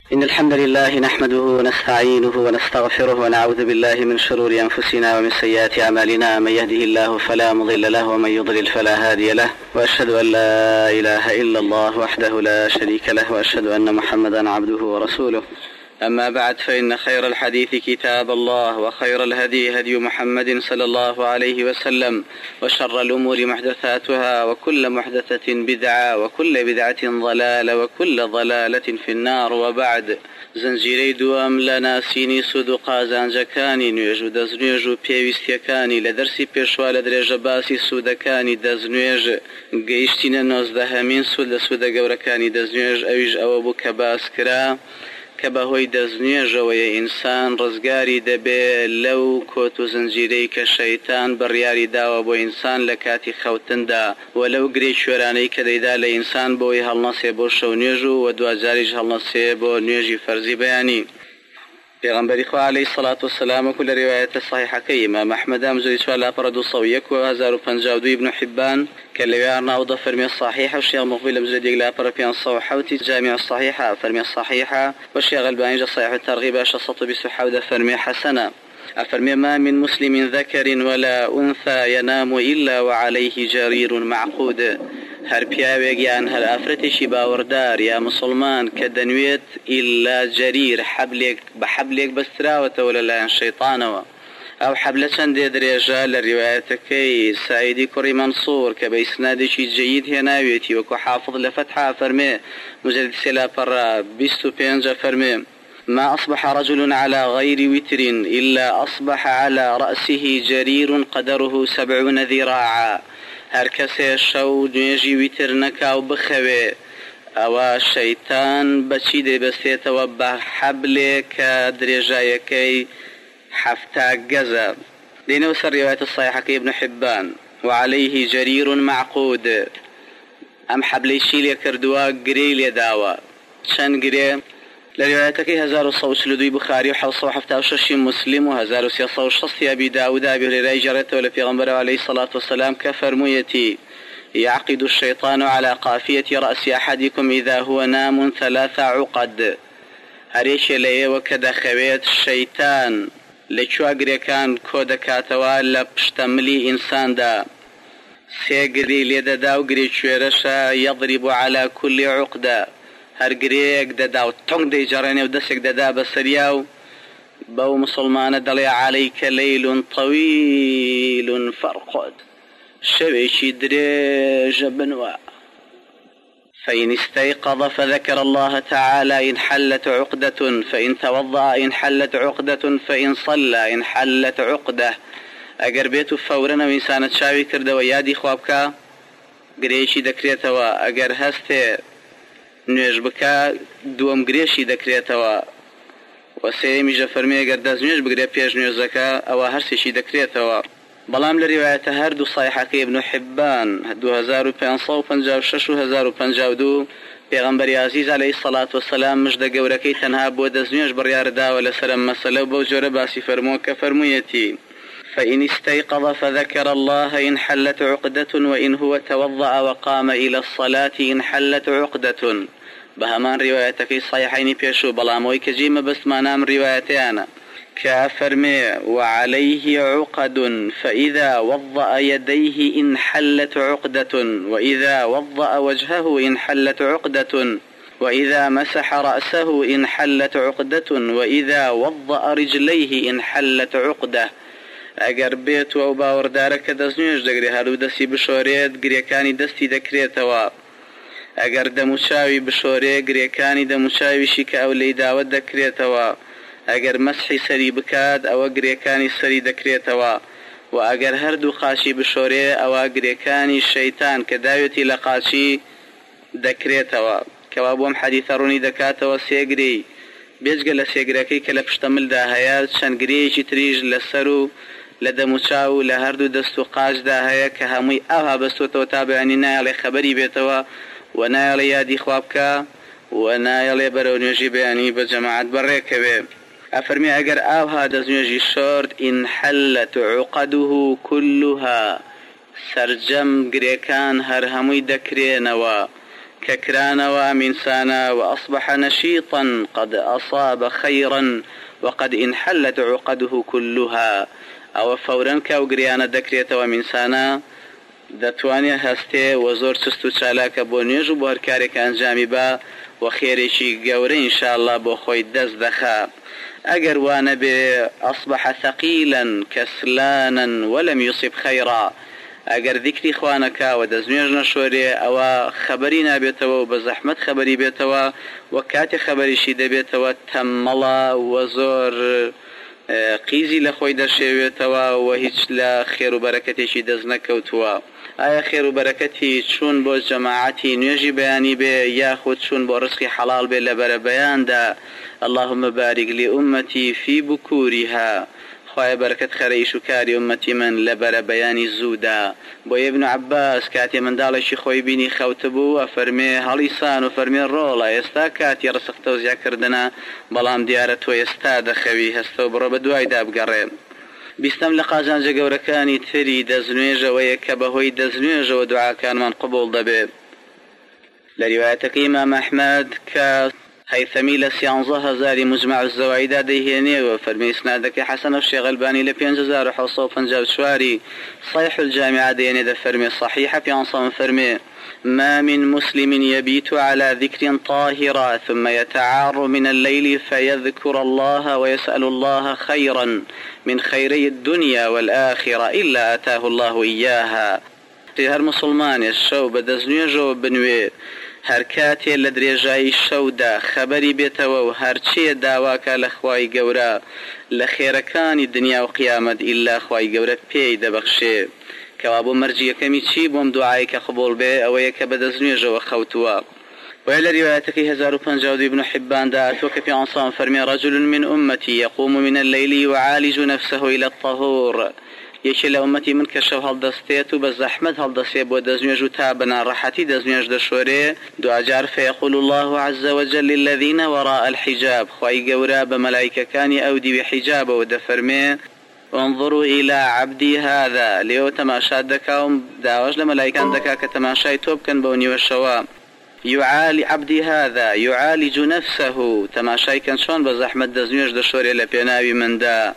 إن الحمد لله نحمده ونستعينه ونستغفره ونعوذ بالله من شرور أنفسنا ومن سيئات أعمالنا. من يهده الله فلا مضل له ومن يضلل فلا هادي له، وأشهد أن لا إله إلا الله وحده لا شريك له، وأشهد أن محمدا عبده ورسوله. أما بعد، فإن خير الحديث كتاب الله، وخير الهدي هدي محمد صلى الله عليه وسلم، وشر الأمور محدثاتها، وكل محدثة بدعة، وكل بدعة ضلالة، وكل ضلالة في النار. وبعد، زنجيري دوام لنا سيني سودقا زانجكاني نيوج ودزنيوج وبيويستيكاني لدرسي بيشوال دريج باسي سودكاني دزنيوج قيشتنا نوزدهمين سود لسود قوركاني دزنيوج أويج أوابو كباسكرا کە بەهۆی دەستنوێژەوەی ئینسان ڕزگاری دەبێ لەو کۆت و زنجیرەی کە شەیتان بڕیاری داوە بۆ ئینسان لە کاتی خەوتندا، و لەو گرێ شوێرانەی کە دەیدا لە ئینسان بۆی هەڵنەسێ بۆ شەو نوێژ و دوجاریش هەڵنەسێ بۆ نوێژی فەرزی بەیانی. پێغەمبەری خوا عەلەیهی سەڵات وسەلام وەکو لە ڕیوایەتە صحیحەکەی ئیمام ئەحمەد ئەمجۆی 4201 و 1052 ابن حبان کە لەوێ ناوضە فەرمێ صحیحە، و شێخ مقبل ئەمجۆدێک لە 507 جامع الصحيحة فەرمێ صحیحە، و شێخ ئەلبانی صحیح الترغیب 627 فەرمێ حەسەنە. أفرمي: ما من مسلم ذكر ولا أنثى ينام إلا وعليه جرير معقود. هر پیاوێک یان هەر ئافرەتێکی باوەڕدار یا مسلمان کە دەنوێت ئیلا جەریر بە حەبلێک بەستراوەتەوە لەلایەن شەیطانەوە. ئەو حەبلە چەندێ درێژە لە ڕیوایەتەکەی سایدی کوڕی مەنسوور کە بە ئیسنادێکی جەید هێناوێتی، وەکو حافظ لە فەتحا فەرمێ مجلد 325 فەرمێ: ما أصبح رجل على غير وتر إلا أصبح على رأسه جرير قدره 70 ذراعا. هر کەسێ شەو نوێژی ویتر نەکاو بخەوێ، ئەوە شەیتان بەچی دەیبەستێتەوە بە حەبلێک کە درێژایەکەی 70 گەزە. دێنەوە سەر ڕیوایەتە صحیحەکەی ابن حبان: وعليه جرير معقود. ئەم حەبلەی لێ کردووە، گرەی لێداوە. چەند گرێ؟ لە ڕیوایەتەکەی 1132 بخاری و 776 مسلم و 1360 أبي داود أبي هريرة جرته لپیغمبر عليه الصلاة والسلام كفرميتي: يعقد الشيطان على قافية رأس أحدكم إذا هو نام 3 عقد. هريش ليه وكذا خويت الشيطان لچواگري كان كود كاتوا لبشتملي إنسان دا سيقري ليدا وقري شويرشا يضرب على كل عقدة. هر گرێک دەدا و تۆنگ دەیجەڕێنێ و دەستێک دەدا بەسەریا و بەو مسلمانە دەڵێ: عەلەیکە لەیل طەویل فەرقد. شەوێکی درێژە بنوە. فإن استيقظ فذكر الله تعالى إن حلت عقدة، فإن توضأ إن حلت عقدة، فإن صلى إن حلت عقدة. ئەگەر بێت و فەورەن ئەو ئینسانە چاوی کردەوە یادی خوا بکە، گرێیەکی دەکرێتەوە. ئەگەر هەستێ نوێژ بکە، دووەم گرێشی دەکرێتەوە. و سێمیشە فەرمێ ئەگەر دەستنوێژ بگرێ پێش نوێژەکە، ئەوە هەرسێکی دەکرێتەوە. بەڵام لە ڕیوایەتە هەردوو صحیحەکەی ابن حبان 2556 و 1052 پێغەمبەری عەزیز عەلەیهی الصلاة والسلام مژدە گەورەکەی تەنها بۆ دەستنوێژ بڕیارداوە لەسەر ئەم مەسەلە، بەو جۆرە باسی فەرمووە کە فەرموویەتی: فإن استيقظ فذكر الله إن حلت عقدة، وإن هو توضأ وقام إلى الصلاة إن حلت عقدة. بهمان روايتك صحيحين بيشو بلاموي كجيمة بس ما نام روايتيانا كافرمي: وعليه عقد، فإذا وضأ يديه إن حلت عقدة، وإذا وضأ وجهه إن حلت عقدة، وإذا مسح رأسه إن حلت عقدة، وإذا وضأ رجليه إن حلت عقدة. ئەگەر بێت و ئەو باوەڕدارەکە دەستنوێژ دەگرێت، هەروو دەستی بشۆرێت، گرێکانی دەستی دەکرێتەوە. ئەگەر دەموچاوی بشۆرێ، گرێکانی دەموچاویشی کە ئەو لێی داوت دەکرێتەوە. ئەگەر مەسحی سەری بکات، ئەوە گرێکانی سەری دەکرێتەوە. و ئەگەر هەردوو قاچی بشۆرێ، ئەوە گرێکانی شەیتان کە داوێتی لە قاچی دەکرێتەوە. کەوا بۆم حەدیثە ڕوونی دەکاتەوە سێگری بێجگە لە سێگرەکەی کە لە پشتەملدا هەیە، چەند گرەیەکی تریژ لەسەر و لە دەموچاو و لە هەردوو دەست و قاچدا هەیە کە هەمووی ئەوها بەستۆتەوە تا بەیانی نایەڵێ خەبەری بێتەوە، و نایەڵێ یادی خوا بکە، و نایەڵێ بەرەو نوێژی بەیانی بە جەماعەت بەڕێکەوێ. ئەفەرمی ئەگەر ئاوها دەستنوێژی شۆرد، إن حلت عقده كلها، سەرجەم گرێکان هەر هەمووی دەکرێنەوە. ككران ومنسانا وأصبح نشيطا قد أصاب خيرا وقد انحلت عقده كلها أو فورا كوغريانا دكريت ومنسانا دەتوانێ هەستێ و زۆر چست و چالاکە بۆ نوێژ و بۆ هەر کارێک ئەنجامی با و خێرێکی گەورە ئینشاءالله بۆ خۆی دەست دەخا. ئەگەر وانە بێ أصبح ثقيلا كسلانا ولم يصب خيرا، ئەگەر ذیکری خوانەکە و دەستنوێژ نەشۆرێ ئەوە خەبەری نابێتەوە و بە زەحمەت خەبەری بێتەوە و کاتێ خەبەریشی دەبێتەوە تەممەڵە و زۆر قیزی لە خۆی دەشێوێتەوە و هیچ لە خێر و بەرەکەتێکی دەست نەکەوتووە. ئایا خێر و بەرەکەتی چوون بۆ جەماعەتی نوێژی بەیانی بێ یاخود چوون بۆ ڕزقی حەڵال بێ لە بەرە بەیاندا؟ اللهم بارك لأمتي في بكورها، خواهی برکت خەرەیش و کاری ئومەتی من لە بەرە بەیانی زوودا. بۆ ابن عباس کاتێ منداڵێکی خۆی بینی خەوتبوو ئەفەرمێ هەڵیسان و فەرمێ ڕۆڵە ئێستا کاتی ڕزق تەوزیعکردنە، بەڵام دیارە تۆ ئێستا دەخەوی، هەستە و بڕۆ بە دوایدا بگەڕێ. بیستم لە قازانجە گەورەکانی تری دەستنوێژەوەیە کە بەهۆی دەستنوێژەوە دوعاکانمان قبول دەبێت. لە ریوایەتەکەی ئیمام ئەحمەد کە هەیثەمی لە 11,000 مجمع الزەوایدا دەیهێنێ و فەرمی ئیسنادەکەی حەسەن و شێخ ئەلبانی لە 5754 صحیح الجامعە دەیهێنێ دەفەرمێ صحیحە پیانسەم فەرمێ ما من مسلم يبيت على ذكر طاهرا ثم يتعار من الليل فيذكر الله ويسأل الله خيرا من خيري الدنيا والآخرة إلا أتاه الله إياها. هر مسلمان الشو بدزنيجو بنوي هر کاتێ لە درێژایی شەودا خەبەری بێتەوە و هەرچیە داواکە لە خوای گەورە لە خێرەکانی دنیا و قیامەت ئیلا خوای گەورە پێی دەبەخشێ. کەوا بۆ مەرجیەکەمی چی بۆم دوعای کە قبول بێ ئەوەیە کە بەدەستنوێژەوە خەوتووە. وإلى روايتك 1052 ابن حبان دات وكفي عنصان فرمي رجل من أمتي يقوم من الليل يعالج نفسه إلى الطهور، یەکێ لە ئومەتی من کە شەو هەڵدەستێت و بە زەحمەت هەڵدەستێت بۆ دەستنوێژ و تا بەناڕەحەتی دەستنوێژ دەشۆرێ، دوجار فيقول الله عز وجل للذين وراء الحجاب، خوای گەورە بە مەلایکەکانی ئەو دیوی حیجابەوە دەفەرمێ انظروا إلى عبدي هذا، لێو تەماشا دەکاوم داواش لە مەلایکان دەکا کە تەماشای تۆ بکەن بەو نیوەشەوە. يعالي عبدي هذا يعالج نفسه، تەماشای کەن چۆن بە زەحمەت دەستنوێژ دەشۆرێ لە پێناوی مندا.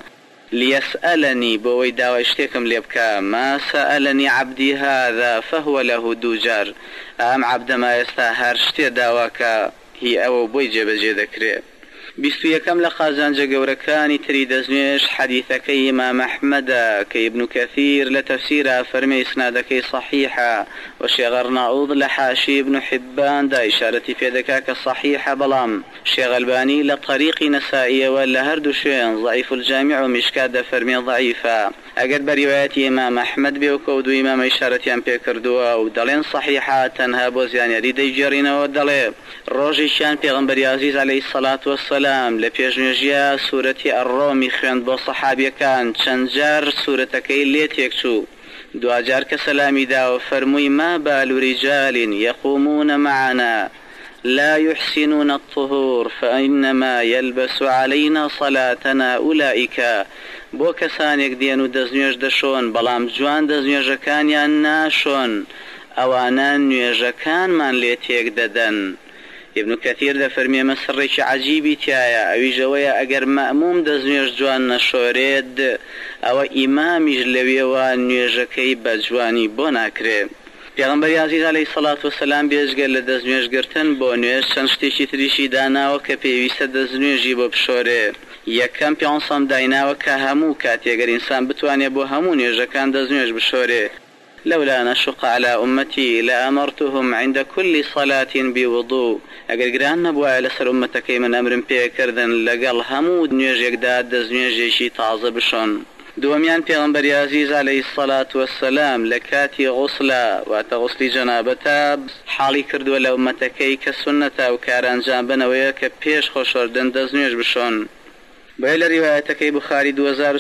ليسألني بوي داوي اشتكم ليبكا ما سألني عبدي هذا فهو له دوجار، ام عبد ما يستاهر شتي داواكا هي او بوي جبجي ذكري. بیست و یەکەم لە قازانجە گەورەکانی تری دەستنوێژ حەدیثەکەی ئیمام ئەحمەدە کە ئیبن کەثیر لە تەفسیرە فەرمێ ئیسنادەکەی صحیحە و شێخ ئەرناؤوط لە حاشی ابن حباندا ئیشارەتی پێ دەکا کە صحیحە، بەڵام شێخ ئەلبانی لە طەریقی نەسائیەوە لە هەردوو شوێن ضعیف الجامع و میشکات دەفەرمێ ضعیفە. ئەگەر بە ریوایەتی ئیمام ئەحمەد بێ و کە دوو ئیمامە ئیشارەتیان پێ کردووە و دەڵێن صحیحە تەنها بۆ زیانیاری دەیگێڕینەوە، دەڵێ ڕۆژێکیان پێغەمبەری عەزیز عەلەیهی سەڵات وەسسەلام لە پێشنوێژیە سوورەتی ئەڕۆمی خوێند بۆ سەحابیەکان، چەند جار سوورەتەکەی لێ تێکچوو، دوجار کە سەلامی داوە فەرمووی ما بال رجال يقومون معنا لا يحسنون الطهور فإنما يلبس علينا صلاتنا أولئك، بۆ کەسانێک دێن و دەستنوێژ دەشۆن بەڵام جوان دەستنوێژەکانیان ناشۆن، ئەوانە نوێژەکانمان لێ تێک دەدەن. ابن كثير دەفەرمێ مەسڕێکی عەجیبی تایە، ئەویژەوەیە ئەگەر مەئموم دەستنوێژ جوان نەشۆرێت ئەوە ئیمامیش لەوێوە نوێژەکەی بە جوانی بۆ ناکرێت. پێغەمبەری عەزیز عەلەیهی سەڵات وەسەلام بێژگەر لە دەستنوێژگرتن بۆ نوێژ چەند شتێکی تریشی داناوە کە پێویستە دەستنوێژی بۆ بشۆرێ. یەکەم پیانسەم دایناوە کە هەموو کاتێگەر ئینسان بتوانێت بۆ هەموو نوێژەکان دەستنوێژ بشۆرێ. لولا نشق على أمتي لأمرتهم عند كل صلاة بوضوء، اگر گران نبووە لەسەر ئومەتەکەی من ئەمرم پێ کردن لەگەڵ هەموو نوێژێکدا دەستنوێژێکی تازە بشۆن. دووەمیان پێغەمبەری عەزیز عەلەیهی سەڵات وەسسەلام لە کاتی غوسلە واتە غوسلی جەنابەتە حاڵی کردووە لە ئومەتەکەی کە سونەتە و کارانجام بنەوەیە کە پێش خۆشەردن دەستنوێژ بشۆن. بەیە روايتك بخاري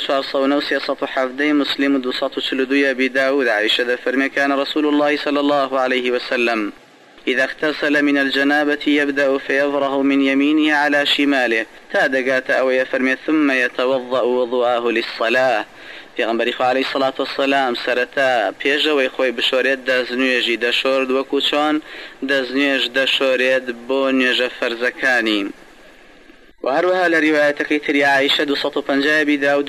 2407 مسلم 242 أبي داود عائشة فرمي كان رسول الله صلى الله عليه وسلم إذا اغتسل من الجنابة يبدأ فيفرغ من يمينه على شماله تادقات أو يفرمي ثم يتوضأ وضوءه للصلاة. پێغەمبەری خوا عەلەیهی سەڵات وەسەلام سەرەتا پێشەوەی خۆی بشۆرێت دەستنوێژی دەشۆرد وەکو چۆن دەستنوێژ دەشۆرێت بۆ نوێژە فەرزەکانی. وهروها لروايتك تري عائشة 250 أبي داود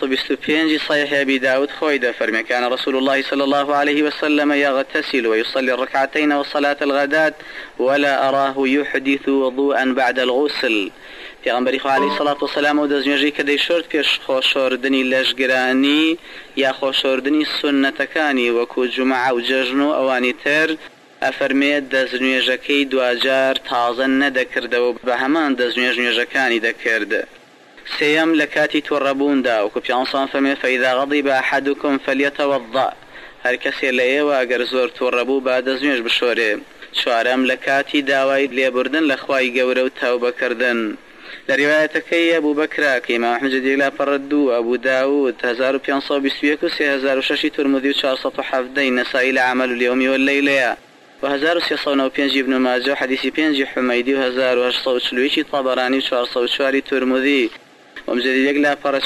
225 صحيح أبي داود خويدة فرمي كان رسول الله صلى الله عليه وسلم يغتسل ويصلي الركعتين وصلاة الغداة ولا أراه يحدث وضوءا بعد الغسل. پیغمبری خو علیه الصلاة والسلام و دەستنوێژی کە دەیشۆرد پێش خۆشۆردنی لەشگرانی یا خۆشۆردنی سنەتەکانی وەکو جومعە و جەژن و ئەوانی تر ئەفەرمێت دەستنوێژەکەی دوجار تازە نەدەکردەوە بە هەمان دەستنوێژ نوێژەکانی دەکرد. سێیەم لە کاتی تووڕەبووندا وەکو پیانسان فەرمێ فەئیذا غەضیب ئەحەدوکم فەلیەتەوەضە، هەر کەسێ لە ئێوە ئەگەر زۆر تووڕەبوو با دەستنوێژ بشۆرێ. چوارەم لە کاتی داوای لێبوردن لە خوای گەورە و تەوبەکردن. لروايتكي أبو بكر كما أحمد جديلا فردو أبو داود 1521 و 3006 ترمذي و 417 نسائي لعمل اليوم والليلة و 1395 ابن ماجه و حديث 5 حميدي و 1840 طبراني و 404 ترمذي و مجدد لا فرد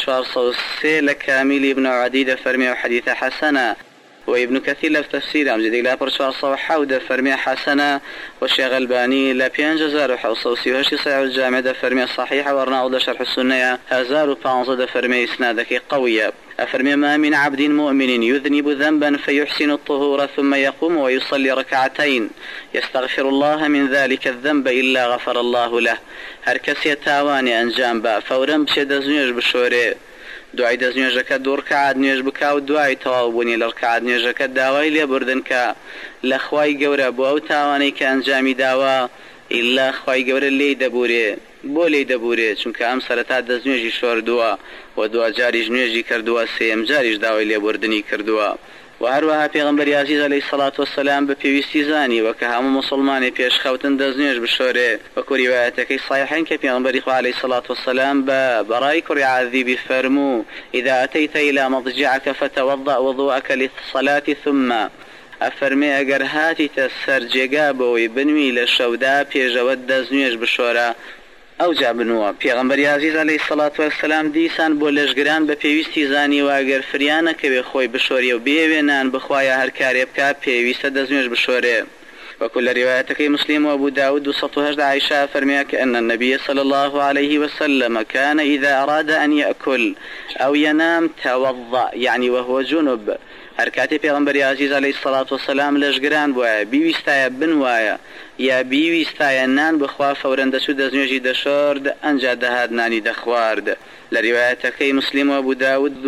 403 لكامل ابن عديد فرمي و حديث حسنة وابن كثير في تفسير أمجد إلى برشوار صوحة فرمي حسنة والشيخ الباني لا بينجزار وحوصوسي وهشي صحيح الجامع فرمي صحيحة ورناو شرح السنة 1500 فرمي إسنادك قوية. أفرمي ما من عبد مؤمن يذنب ذنبا فيحسن الطهور ثم يقوم ويصلي ركعتين يستغفر الله من ذلك الذنب إلا غفر الله له. هركس يتاواني أنجام با فورا بشد زنيج بشوري دوای دەستنوێژەکە دوو ڕکعات نوێژ بکە و دوای تەواوبوونی لە ڕکعات نوێژەکە داوای لێبوردن کە لە خوای گەورە بۆ ئەو تاوانەی کە ئەنجامی داوە ئیلا خوای گەورە لێی دەبورێ. بۆ لێی دەبورێ؟ چونکە ئەم سەرەتا دەستنوێژی شۆردووە و دوا جاریش نوێژی کردووە، سێم جاریش داوای لێبوردنی کردووە. و هەروەها پێغەمبەری عەزیز عەلەیهی سەڵات وەسەلام بە پێویستی زانیوە کە هەموو موسڵمانی پێش خەوتن دەستنوێژ بشۆرێ وەکو ریوایەتەکەی صحیحەین کە پێغەمبەری خوا عەلەیهی سەڵات وەسەلام بە بەڕای کوڕی عەذیبی فەرموو إذا أتيت إلى مضجعك فتوضأ وضوءك للصلاة ثم ئەفەرمێ ئەگەر هاتیتە سەر جێگا بەوەی بنوی لە شەودا پێشەوە دەستنوێژ بشۆرە. ئەو جا بنووە پێغەمبەری عەزیز عەلەیهی سەڵات وەسەلام دیسان بۆ لەشگران بە پێویستی زانیوە ئەگەر فریانەکەوێ خۆی بشۆرێ و بێوێنان بخوایە هەر کارێ بکات پێویستە دەستنوێژ بشۆرێ. وكل روايتك مسلم وابو داود 208 عائشة فرميك أن النبي صلى الله عليه وسلم كان إذا أراد أن يأكل أو ينام توضأ يعني وهو جنب. هركاتي پیغمبر عزیز علیه الصلاة والسلام لشگران بویا بیویستای بنوایا یا بیویستای نان بخوا فورن دسو دزنوجی دشورد انجا دهاد نانی دخوارد. لروايتكي مسلم وابو داود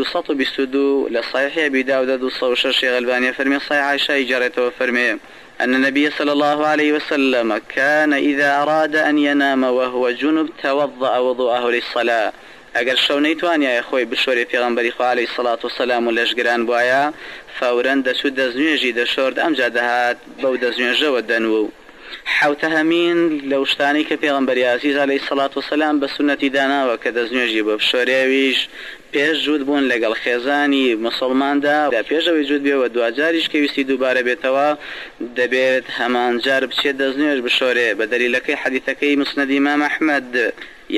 222 لصحيح ابي داود 206 غلباني فرمي صحيح عائشة إجارته وفرمي أن النبي صلى الله عليه وسلم كان إذا أراد أن ينام وهو جنب توضأ وضوءه للصلاة. اگر شو نيتوانيا يا خوي بشوري پیغمبري خو عليه الصلاة والسلام لشگران بوايا فورا دسو دزنوجي دشورد امجا دهات بو دزنوجه ودنو حوتها مين لو شتاني كبيغمبري عزيز عليه الصلاة والسلام بسنة دانا وكدزنوجي ببشوريويش پێش جوود بوون لەگەڵ خێزانی مسلماندا پێشەوەی جوود بێ و دوجاریش کەویستی دووبارە بێتەوە دەبێت هەمان جار بچێت دەستنوێژ بشۆرێ بە دەلیلەکەی حەدیثەکەی مسند ئیمام ئەحمەد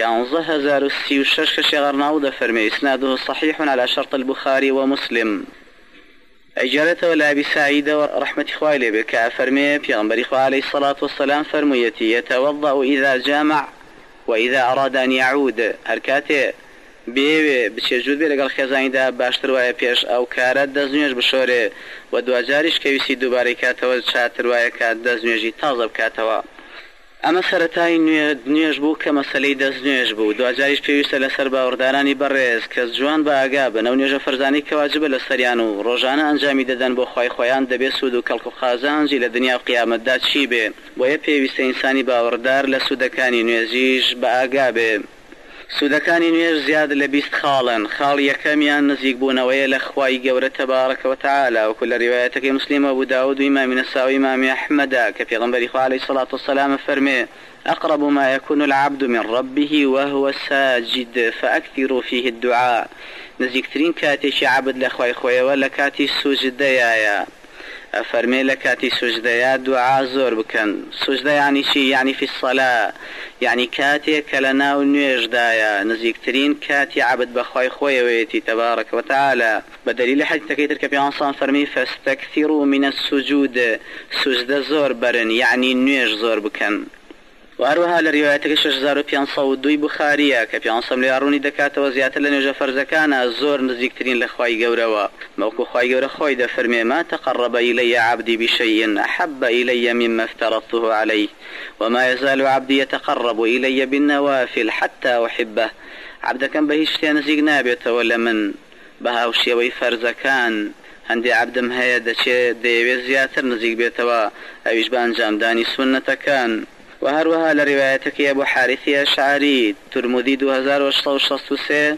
11036 کە شێغەرناو دەفەرمێ ئیسناده صحيح على شرط البخاري ومسلم. ئەجارەتەوە لە ئەبی سعیدەوە ڕەحمەتی خوای لێ بێ کە فەرمێ پێغەمبەری خوا عەلەیهی الصلاة والسلام فەرموویەتی يتوضأ إذا جامع وإذا أراد أن يعود. هەر کاتێ بێوێ بچێ جوود بێ لەگەڵ خێزانیدا باشتر وایە پێش ئەو کارە دەستنوێژ بشۆرێ و دوجاریش کەویستی دووبارەی کاتەوە چاتر وایە کات دەستنوێژی تازە بکاتەوە. ئەمە سەرەتای نوێژ بوو کە مەسەلەی دەستنوێژ بوو. دوجاریش پێویستە لەسەر باوەڕدارانی بەڕێز کە جوان بە ئاگا بن ئەو نوێژە فەرزانەی کە واجبە لە سەریان و ڕۆژانە ئەنجامی دەدەن بۆ خوای خۆیان دەبێت سوود و کەڵک و خازانجی لە دنیا و قیامەتدا چی بێ. بۆیە پێویستە ئینسانی باوەڕدار لە سوودەکانی نوێژیش بە ئاگا بێ. سوودەکانی نوێژ زیاد لە 20 خاڵن. خاڵ یەکەمیان نزیک بوونەوەیە لە خوای گەورە تەبارەکە و تەعالە وەکو لە ریوایەتەکەی مسلم و ئەبو داود و ئیمامی نەساوی و ئیمامی ئەحمەدا کە پێغەمبەری خوا عەلەیهی الصلاة والسلام فەرمێ أقرب ما يكون العبد من ربه وهو ساجد فأكثروا فيه الدعاء. نزیکترین کاتێکی عەبد لە خوای خۆیەوە لە کاتی سوجدەیە. فرمي لكاتي سجديات دعاء زور بكن سجدة يعني شي يعني في الصلاة يعني كاتي كلنا ونيج دايا نزيكترين كاتي عبد بخواي خويويتي تبارك وتعالى بدليل حديث كيتر كبيان صان فرمي فاستكثروا من السجود سجدة زور برن يعني نيج زور بكن وأروها لروايتك شجزار بيان صودوي بخارية كبيان صم لياروني دكات وزيادة لنجا فرزكانا زور نزيكترين لخواي قوروا موكو خواي قورا خوي دا فرمي ما تقرب إلي عبدي بشيء أحب إلي مما افترضته عليه وما يزال عبدي يتقرب إلي بالنوافل حتى أحبه عبدا كان بهيشتي نزيق نابت ولا من بهاوشي ويفرزكان هندي عبدم هيا دي زيادة نزيق بيتوا أويش بانجام داني سنة كان وهروها لروايتك يا أبو حارثي أشعري ترمذي 2663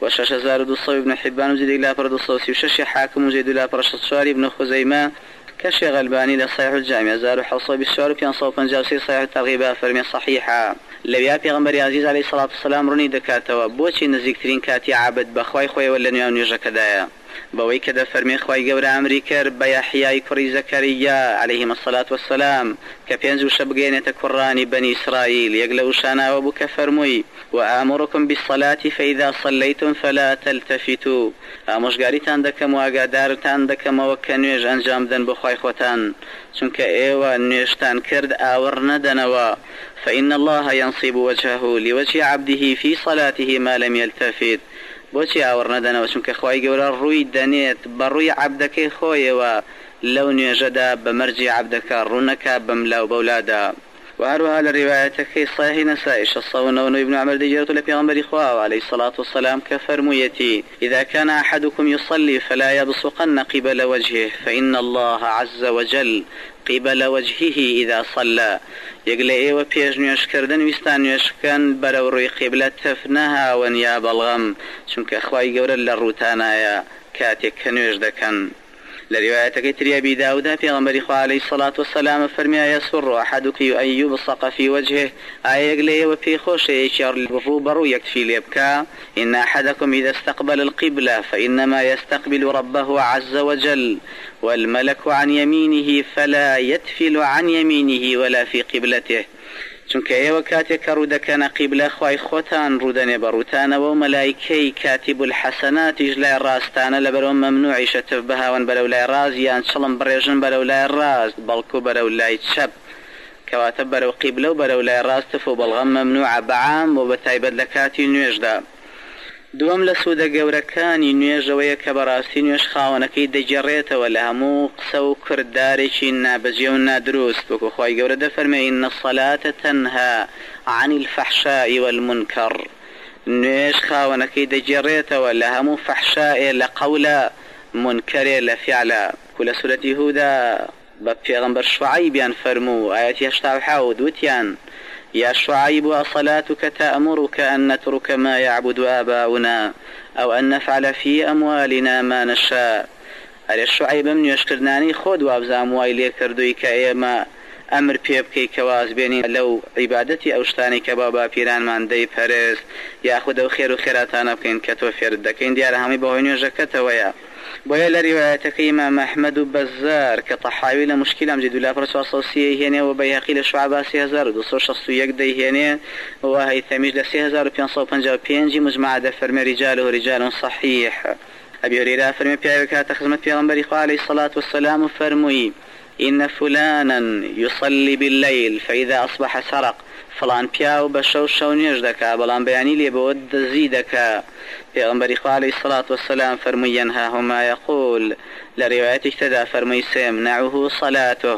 و6200 ابن حبان وزيد إلى فرد الصوصي وشش حاكم وزيد إلى فرد الشواري ابن خزيمة كشي غلباني لصحيح الجامع زار حصو بالشواري بيان صوب جاوسي صحيح الترغيبة فرمي صحيحة لبيا پیغمبر عزيز عليه الصلاة والسلام روني دكاتوا بوشي نزيكترين كاتي عبد بخواي خوي ولا نيان يجا كدايا بوي كذا فرمي خواي قورا أمريكا بيحيى كري زكريا عليهم الصلاة والسلام كبينزو شبقين تكراني بني إسرائيل يقلو شانا وبك فرمي وآمركم بالصلاة فإذا صليتم فلا تلتفتوا آموش قاريتان دكم وقادارتان دكم وكنيج أنجام دن بخواي خوتان چونك ايوه نيشتان كرد آور ندنوا فإن الله ينصب وجهه لوجه عبده في صلاته ما لم يلتفت بۆچی ئاوەڕ نەدەنەوە چونکە خوای گەورە ڕووی دەنێت بە ڕووی عەبدەکەی خۆیەوە لەو نوێژەدا بە مەرجی عەبدەکە ڕوونەکە بەم لاو بەولادا وهروها لروايتك صحيح نسائي 609 ابن عمر ديجرت لبيغمبر خواه عليه الصلاة والسلام كفرميتي إذا كان أحدكم يصلي فلا يبصقن قبل وجهه فإن الله عز وجل قبل وجهه إذا صلى يقول إيوه بيج نيوش كردن ويستان نيوش كان برو روي قبلة تفنها ونياب الغم شنك أخواي قورا للروتانايا كاتك كنيوش دكن لروايتك تري أبي داود في غنبري خواه عليه الصلاة والسلام فرمي يسر أحدك أن يبصق في وجهه يقلي وفي خوش يشار الروبر يكفي ليبكى إن أحدكم إذا استقبل القبلة فإنما يستقبل ربه عز وجل والملك عن يمينه فلا يتفل عن يمينه ولا في قبلته چونکە ئێوە کاتێک کە ڕوودەکەنە قیبلە خوای خۆتان ڕوودەنێ بە ڕووتانەوە و مەلایکەی کاتیب الحەسەناتیش لای ڕاستانە لەبەرەوە مەمنوعی شەتف بهاون بەرەو لای ڕاست یان چڵم بڕێژن بەرەو لای ڕاست بەڵکو بەرەو لای چەپ کەواتە بەرەو قیبلە و بەرەو لای ڕاستف و بەڵغەم مەمنوعە بەعام و بەتایبەت لە کاتی نوێژدا دووەم لە سوودە گەورەکانی نوێژەوەیە کە بەڕاستی نوێژ خاوەنەکەی دەگێڕێتەوە لە هەموو قسە و کردارێکی نابەجێ و نادروست وەکو خوای گەورە دەفەرمێ إن الصلاة تنهى عن الفحشاء والمنكر نوێژ خاوەنەکەی دەگێڕێتەوە لە هەموو فەحشائێ لە قەولە منکەرێ لە فیعلە لە سورەتی هوودا بە پێغەمبەر شوعەیبیان فەرموو ئاەتی 87 وتیان يا شعيب أصلاتك تأمرك أن نترك ما يعبد آباؤنا أو أن نفعل في أموالنا ما نشاء أري الشعيب من يشكرناني خود وابز أموالي كردوي كأيما أمر بيبكي كواز بيني لو عبادتي أوشتاني كبابا بيران من دي باريس ياخد خير وخيراتانا بكين كتوفير الدكين ديال همي بوهنيو جكتويا بويا لروايتك إمام أحمد بزار كطحاوي لمشكلة مجد الله فرسوة صوصية هنا وبيهقي لشعبا 3261 دي هنا وهي ثميج ل 3555 مجمع دفرم رجاله رجال صحيح أبي هريرة فرمي بيعوكات خزمة بيغمبري عليه الصلاة والسلام فرمي إن فلانا يصلي بالليل فإذا أصبح سرق فلان پیاو بشو شو نيش دكا بلان بياني لي بود زيدكا پیغمبر عليه الصلاة والسلام فرمي ينهاه ما يقول لرواية اكتدى فرمي سيمنعه صلاته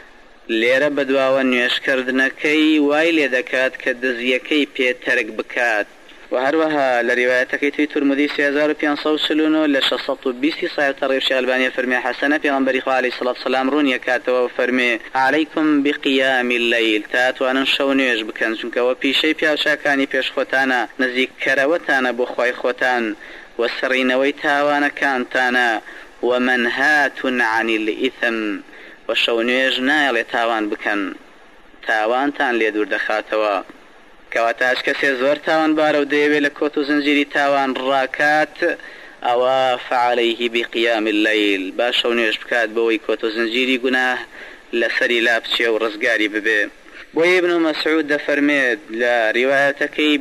ليرة بدوا ونيش كردنكي وايلي دكات كدزيكي بيترك بكات وهروها لروايتك في ترمذي 3539 ل 620 صحيح ترغيب شيخ الباني فرمي حسنه پیغمبر عليه الصلاه والسلام رون كاتو فرمي عليكم بقيام الليل تاتوان شونيش بكن چونکە و پیشەی پیاوچاکانی پێش خۆتانە نزیک کەرەوەتانە بۆ خوای خۆتان و سڕینەوەی تاوانەکانتانە ومنهات عن الإثم و شونيش نایڵێ تاوان بکەن تاوانتان لێ دوور دەخاتەوە کەواتە کەسێ زۆر تاوان بارە و دەیەوێت لە کۆت و زنجیری تاوان ڕاکات أو فعليه بقيام الليل باشا ونوێژ بکات بەوەی کۆت و زنجیری گوناه لەسەری لا بچێ و ڕزگاری ببێ. بۆیە ابن مسعود دەفەرمێت لە ڕیوایەتەکەی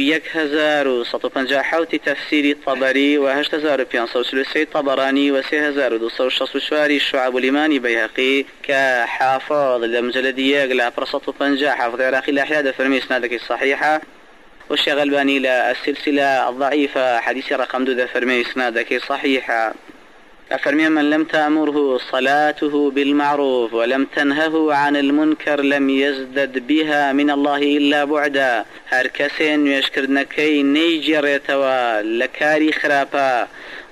21157 تەفسیری طەبەری و 8533 طەبەرانی و 3264 شعب الإيمان بەیهەقی کە حافظ لە مجلدی 1 لە 450 حافظ عراقی لە ئحیا دەفەرمێ ئسنادەکەی صحیحە والشيخ الألباني للسلسلة الضعيفة حديث رقم 2 فرمي إسنادك صحيحة أفرمي من لم تأمره صلاته بالمعروف ولم تنهه عن المنكر لم يزدد بها من الله إلا بعدا هركسين يشكرنكي نيجر يتوى لكاري خرابا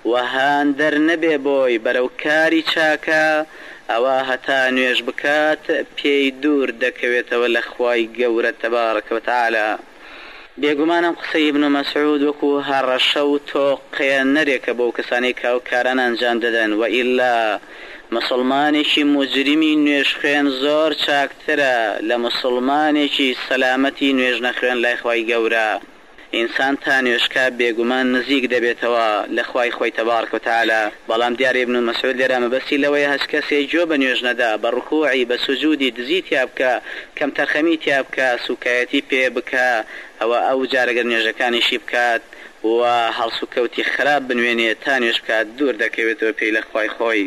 وهاندر نبي بوي بلو كاري شاكا أو هتا نوێژ بکات پێی دوور دەکەوێتەوە لە خوای گەورە تبارك وتعالى. بێگومانم قسەی ابن مسعود وەکو هەڕەشە و تۆقەیە نەرێکە بەو کەسانەی کە ئەو کاران ئەنجام دەدەن و ئیلا مسلمانێکی مجرمی نوێژ خوێن زۆر چاکترە لە مسلمانێکی سەلامەتی نوێژ نەخوێن لای خوای گەورە. ئینسان تا نوێژکە بێگومان نزیک دەبێتەوە لە خوای خۆی تبارك وتعالى. بەڵام دیارە ابن مسعود لێرە مەبەستی لەوەیە هەست کەسێ جۆ بە نوێژ نەدا بە ڕکوعی بە سوجودی دزی تیا بکە کەم تەرخەمی تیا بکە سوکایەتی پێ بکە ئەوە ئەو جارەگەر نوێژەکانیشی بکات و هەڵسوکەوتی خراپ بنوێنێت تا نوێژ بکات دوور دەکەوێتەوە پێی لە خوای خۆی.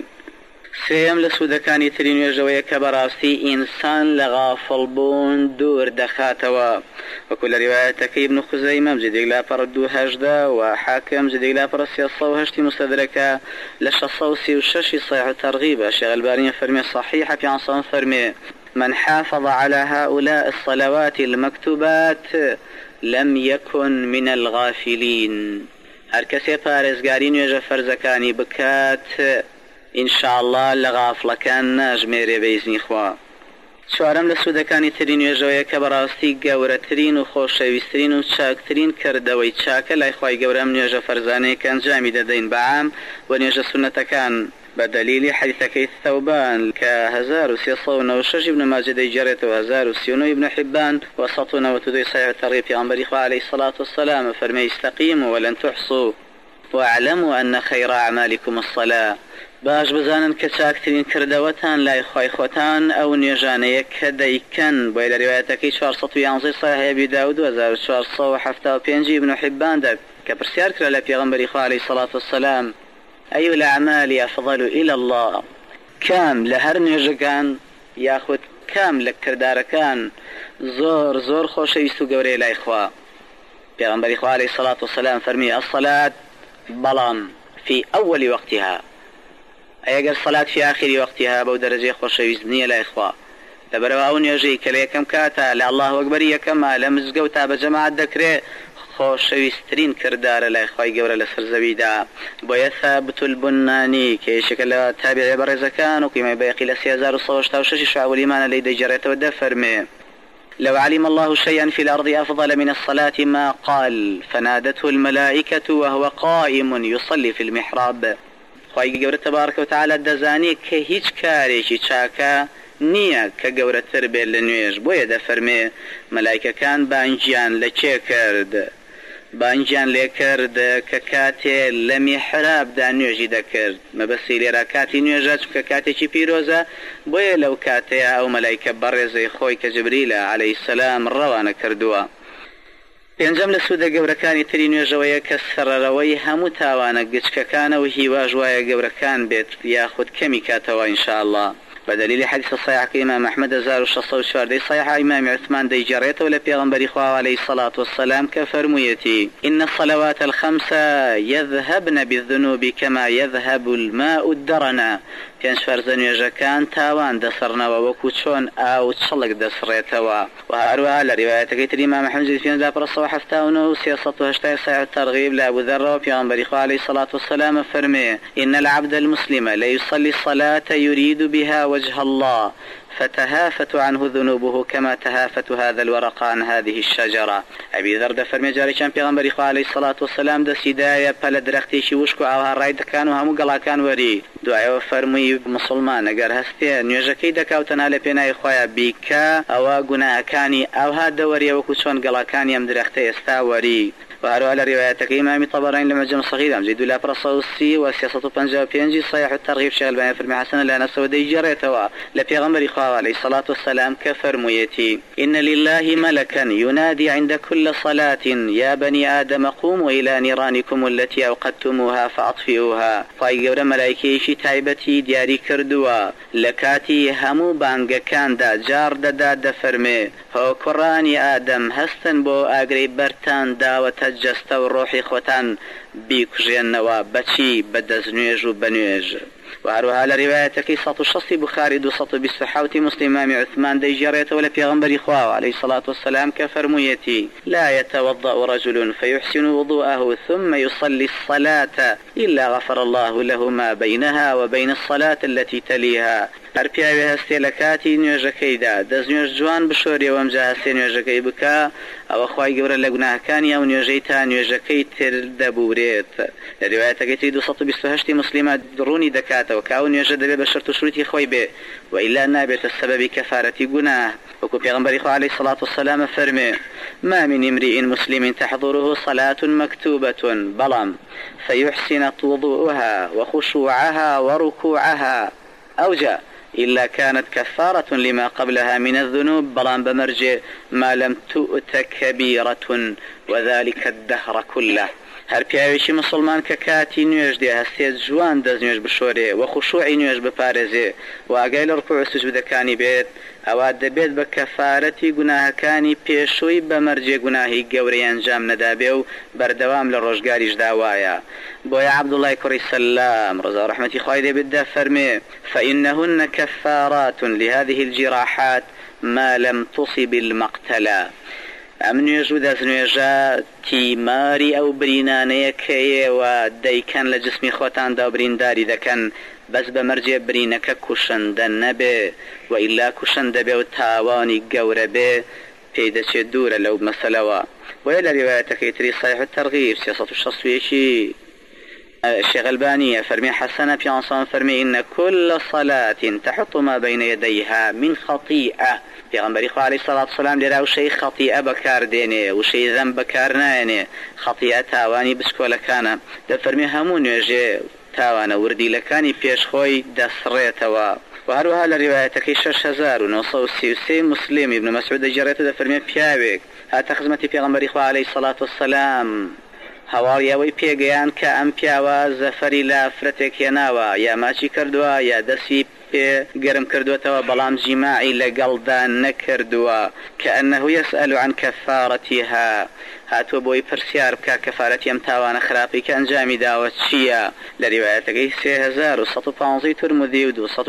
سێم لە سوودەکانی تری نوێژەوەیە کە بەڕاستی ئینسان لە غافڵبوون دوور دەخاتەوە وەکو لە ڕیوایەتەکەی ابن خزەیمە جلدێک لا پەڕ 218 و حاکم جلدێک لا پەڕ 308 مستدركە لە 636 صحيح الترغيب الشيخ الألباني فرمي صحيحة في عصام فرمي من حافظ على هؤلاء الصلوات المكتوبات لم يكن من الغافلين. هر کەسێ پارێزگاری نوێژە فەرزەکانی بکات إن شاء الله لغافل كان ناجميري بإذن إخوة. چوارم لە سوودەکانی تری نوێژەوەیە کە بەڕاستی گەورەترین و خۆشەویستترین و چاکترین کردەوەی چاکە لای خوای گەورەم نوێژە فەرزانەیە کە ئەنجامی دەدەین بەعام و نوێژە سونەتەکان بدليل حديثك الثوبان ك1396 ابن ماجه ديجرت و1039 ابن حبان وسطنا وتدي صحيح الترغيب في عمر عليه الصلاة والسلام فرمي استقيموا ولن تحصوا واعلموا أن خير أعمالكم الصلاة. باش بزانن كشاكترين كردوتان لا يخوي خوتان أو نيجانيك كديكن بويل روايتك 411 صحيح أبي داود و1475 ابن حبان دك كبرسيار كلا في عليه الصلاة والسلام أي الأعمال أفضل إلى الله كام لهر نيجان ياخد كام لكردار كان زور خوش يستو قوري لا إخوة في عليه الصلاة والسلام فرمي الصلاة بلام في أول وقتها أي الصلاة في آخر وقتها بو درجة خوش يزني لا إخوة لبرواون يجي كليكم كاتا لله أكبر يكما لمزقوتا بجماعة ذكره خۆشەویستترین کردارە لای خوای گەورە لەسەر زەویدا. بۆیە ثابت البنانی کە یەکێکە لە تابعی بەڕێزەکان و قیمەی بەیەقی لە 3166 شعب الإيمان لەی دەیجێڕێتەوە دەفەرمێ لو علم الله شيئا في الأرض أفضل من الصلاة ما قال فنادته الملائكة وهو قائم يصلي في المحراب. خوای گەورە تبارك وتعالى دەزانی کە هیچ کارێکی چاکە نییە کە گەورەتر بێت لە نوێژ بۆیە دەفەرمێ مەلایکەکان بانگیان لە چێ کرد بانگیان لێ کرد کە کاتێ لە میحرابدا نوێژی دەکرد مەبەستی لێرە کاتی نوێژە چونکە کاتێکی پیرۆزە بۆیە لەو کاتەیە ئەو مەلایکە بەڕێزەی خۆی کە جبریلە عەلەیهی سەلام ڕەوانە کردووە. پێنجەم لە سوودە گەورەکانی تری نوێژەوەیە کە سەرەڕەوەی هەموو تاوانە گچکەکانە و هیواژ وایە گەورەکان بێت یاخود کەمی کاتەوە ئینشاء الله. بدليل حديث الصحيح إمام أحمد 1604 صحيح إمام عثمان ديجريت ولا بيغمبر خواه عليه الصلاة والسلام كفرميتي إن الصلوات الخمسة يذهبن بالذنوب كما يذهب الماء الدرنا كان فرزن يجكان تاوان دسرنا ووكوتشون أو تشلق دسريتوا وهاروا لرواية كيت الإمام أحمد في نزاب الصحيح حفتاونه سياسة هشتاي صحيح الترغيب لأبو ذر وبيغمبر خواه عليه الصلاة والسلام فرمي إن العبد المسلم لا يصلي الصلاة يريد بها وجه الله فتهافت عنه ذنوبه كما تهافت هذا الورق عن هذه الشجرة. أبي ذر دفرمي جاري كان پیغمبر عليه الصلاة والسلام دسيدايا بلا درختيشي وشكو أوها رايد كانوا همو قلا كان وري دعاء فرمي مسلمان اگر هستی نوێژەکەی دەکاوتەنها لە پێناوی خۆیان بیکە ئەوە گوناهەکانی ئەوها دەوەریە وەکو چۆن گەڵاکانی ئەم درەختە ئێستا وەری. وهروها لروايتك إمام طبراني لمجمع صغير أمجد لا برصوصي وسياسة بنجا بينجي صيح الترغيب شغل بين فرمي حسن لا نفسه دي جريتوا لبيغمبر خواه عليه الصلاة والسلام كفرميتي إن لله ملكا ينادي عند كل صلاة يا بني آدم قوموا إلى نيرانكم التي أوقدتموها فأطفئوها. فايقور ملائكيشي تايبتي دياري كردوا لكاتي همو بانغ كان دا جار دا دفرمي هو كراني آدم هستن بو آقري برتان دا جستە و ڕۆحی خۆتان بیکوژێنەوە بەچی بەدەستنوێژ و بەنوێژ. وهروها لروايتك 160 بخاري 227 مسلم امام عثمان ديجريت ولا پیغمبر خواه عليه الصلاة والسلام كفرميتي لا يتوضأ رجل فيحسن وضوءه ثم يصلي الصلاة إلا غفر الله له ما بينها وبين الصلاة التي تليها. هر پیاوی هستی لکاتی نوێژەکەیدا دەستنوێژ جوان بشۆری و ئەمجا هەستێ نوێژەکەی بکە ئەوە خوای گەورە لە گوناهەکانی ئەو نوێژەی تا نوێژەکەی تر دەبورێت. لە ریوایەتەکەی 228 مسلمە ڕوونی دەکاتەوە کە ئەو نوێژە دەبێت بە شەرت و شروطی خۆی بێ وإلا نابێتە سەبەبی کەفارەتی گوناه. وەکو پێغەمبەری خوا عليه الصلاة والسلام فەرمێ ما من امرئ مسلم تحضره صلاة مكتوبة بەڵام فيحسن وضوءها وخشوعها وركوعها أوجه إلا كانت كفارة لما قبلها من الذنوب بلان بمرجع ما لم تؤت كبيرة وذلك الدهر كله. هر پیاویشی مسلمان کە کاتی نوێژ دێ هەستێت جوان دەست نوێژ بشۆرێ و خوشوعی نوێژ بپارێزێ و ئاگای لە ڕکوع و سوجودەکانی بێت ئەوە دەبێت بە کەفارەتی گوناهەکانی پێشووی بە مەرجێ گوناهی گەورەی ئەنجام نەدابێ و بەردەوام لە ڕۆژگاریشدا وایە. بۆیە عەبدوڵای کوڕی سەلام ڕزا ڕەحمەتی خوای لێ بێت فەرمێ فإنهن كفارات لهذه الجراحات ما لم تصب المقتلة. ئەم نوێژ و دەستنوێژە تیماری ئەو برینانەیە کەیەوە دەیکەن لە جسمی خۆتاندا و برینداری دەکەن بەس بە مەرجێ برینەکە کوشندە نەبێ و ئیلا کوشندە بێ و تاوانی گەورە بێ پێی دەچێت دوورە لەو مەسەلەوە. وەیە لە ریوایەتەکەی تری صحیح الترغیب 360 الشيخ الباني فرمي حسنة في عنصان فرمي إن كل صلاة تحط ما بين يديها من خطيئة. پیغمبری خواه علیه الصلاة والسلام لرا و شی خطیئه بکار دینه و شی ذنب بکار ناینه خطیئه تاوانی بسکولکانه دفرمی همون نوێژێ تاوانە وردیلەکانی پێشخۆی دەسڕێتەوە. وهروها لروايتك 6933 مسلم ابن مسعود جريت دفرمي پیاوێک هاتە خزمەتی پیغمبری خواه علیه الصلاة والسلام هەواڵیەوەی پێگەیان کە ئەم پیاوە زەفەری لە فرەتێک هێناوە یا ماچی کردووە یا دەسی گرم کردوتەوە بەڵام جیماعی لەگەڵدا نەکردووە كأنه يسأل عن كفارتها هاتووە بۆی پرسیار بکە کەفارەتی ئەم تاوانە خراپی کە ئەنجامی داوە چییە. لە ریوایەتەکەی 3115 ترمذی و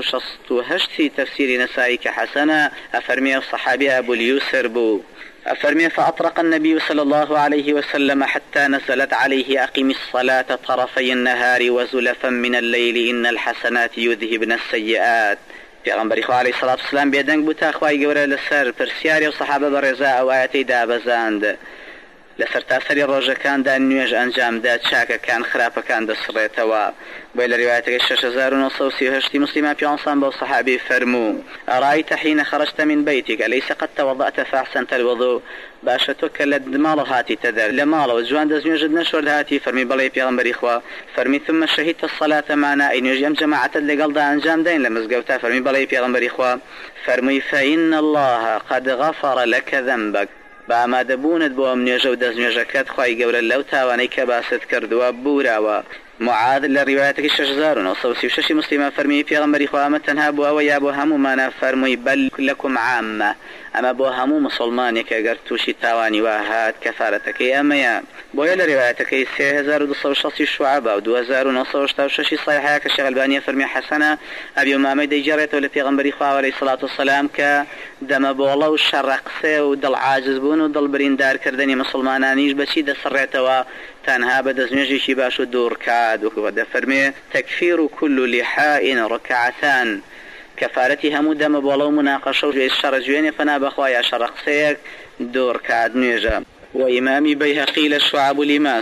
268 تفسیری نەسایی کە حەسەنە ئەفەرمێ سەحابی ئەبولیوسر بوو أفرمي فأطرق النبي صلى الله عليه وسلم حتى نزلت عليه أقم الصلاة طرفي النهار وزلفا من الليل إن الحسنات يذهبن السيئات. پیغمبر خو عليه الصلاة والسلام بيدنگ بوتا خوای گەورە لەسەر پرسیاری و سەحابە بەڕێزا ئەو ئاەتەی دابەزاند لەسەر تاسەری ڕۆژەکاندا نوێژ ئەنجامدا چاکەکان خراپەکان دەسڕێتەوە. بۆی لە ریوایەتەکەی 6938 مسلمە پیانسان بەو سەحابی فەرموو أرأيت حين خرجت من بيتك أليس قد توضأت فأحسنت الوضوء. باشە تۆ کە لە ماڵە هاتی تەدەر لە ماڵەوە جوان دەستنوێژت نەشۆرد هاتی فەرمی بەڵێ پێغەمبەری خوا فەرمی ثم شهدت الصلاة معنا ئەی نوێژی ئەم جەماعەتت لەگەڵدا ئەنجام دەین لە مزگەوتا فەرمی بەڵێ پێغەمبەری خوا فەرمووی فإن الله قد غفر لك ذنبك بە ئامادەبوونت بۆ ئەم نوێژە و دەستنوێژەکەت خوای گەورە لەو تاوانەی کە باست کردووە بوراوە. معاذ لروايتك 6936 مسلمة فرمي پیغمبری خوا ئەمە تەنها بۆ ئەوە یا بۆ هەموومانە فەرمووی بل لكم عامة ئەمە بۆ هەموو مسلمانێک ئەگەر تووشی تاوانی وا هات کەفارەتەکەی ئەمەیە. بۆیە لە ریوایەتەکەی 3260 شعبە و 2966 صحیحەیە کە شیخ البانی فەرمی حەسەنە ئەبی ئومامە دەیجێڕێتەوە لە پێغەمبەری خوا عەلەیهی الصلاة والسلام کە دەمەبۆڵە و شەڕەقسێ و دڵعاجز بوون و دڵبریندارکردنی مسلمانانیش بەچی دەسڕێتەوە تەنها بە دەستنوێژێکی باش و دوورکات. وەکو دەفەرمێ تەکفیر كل لحاء ركعتان كفارەتی هەموو دەمە بۆڵە و مناقەشە و شەڕە جوێنێ فەنا بەخوا یا شەڕە قسەیەک دوور کات نوێژە. وإمامي بيهقي للشعب الإمام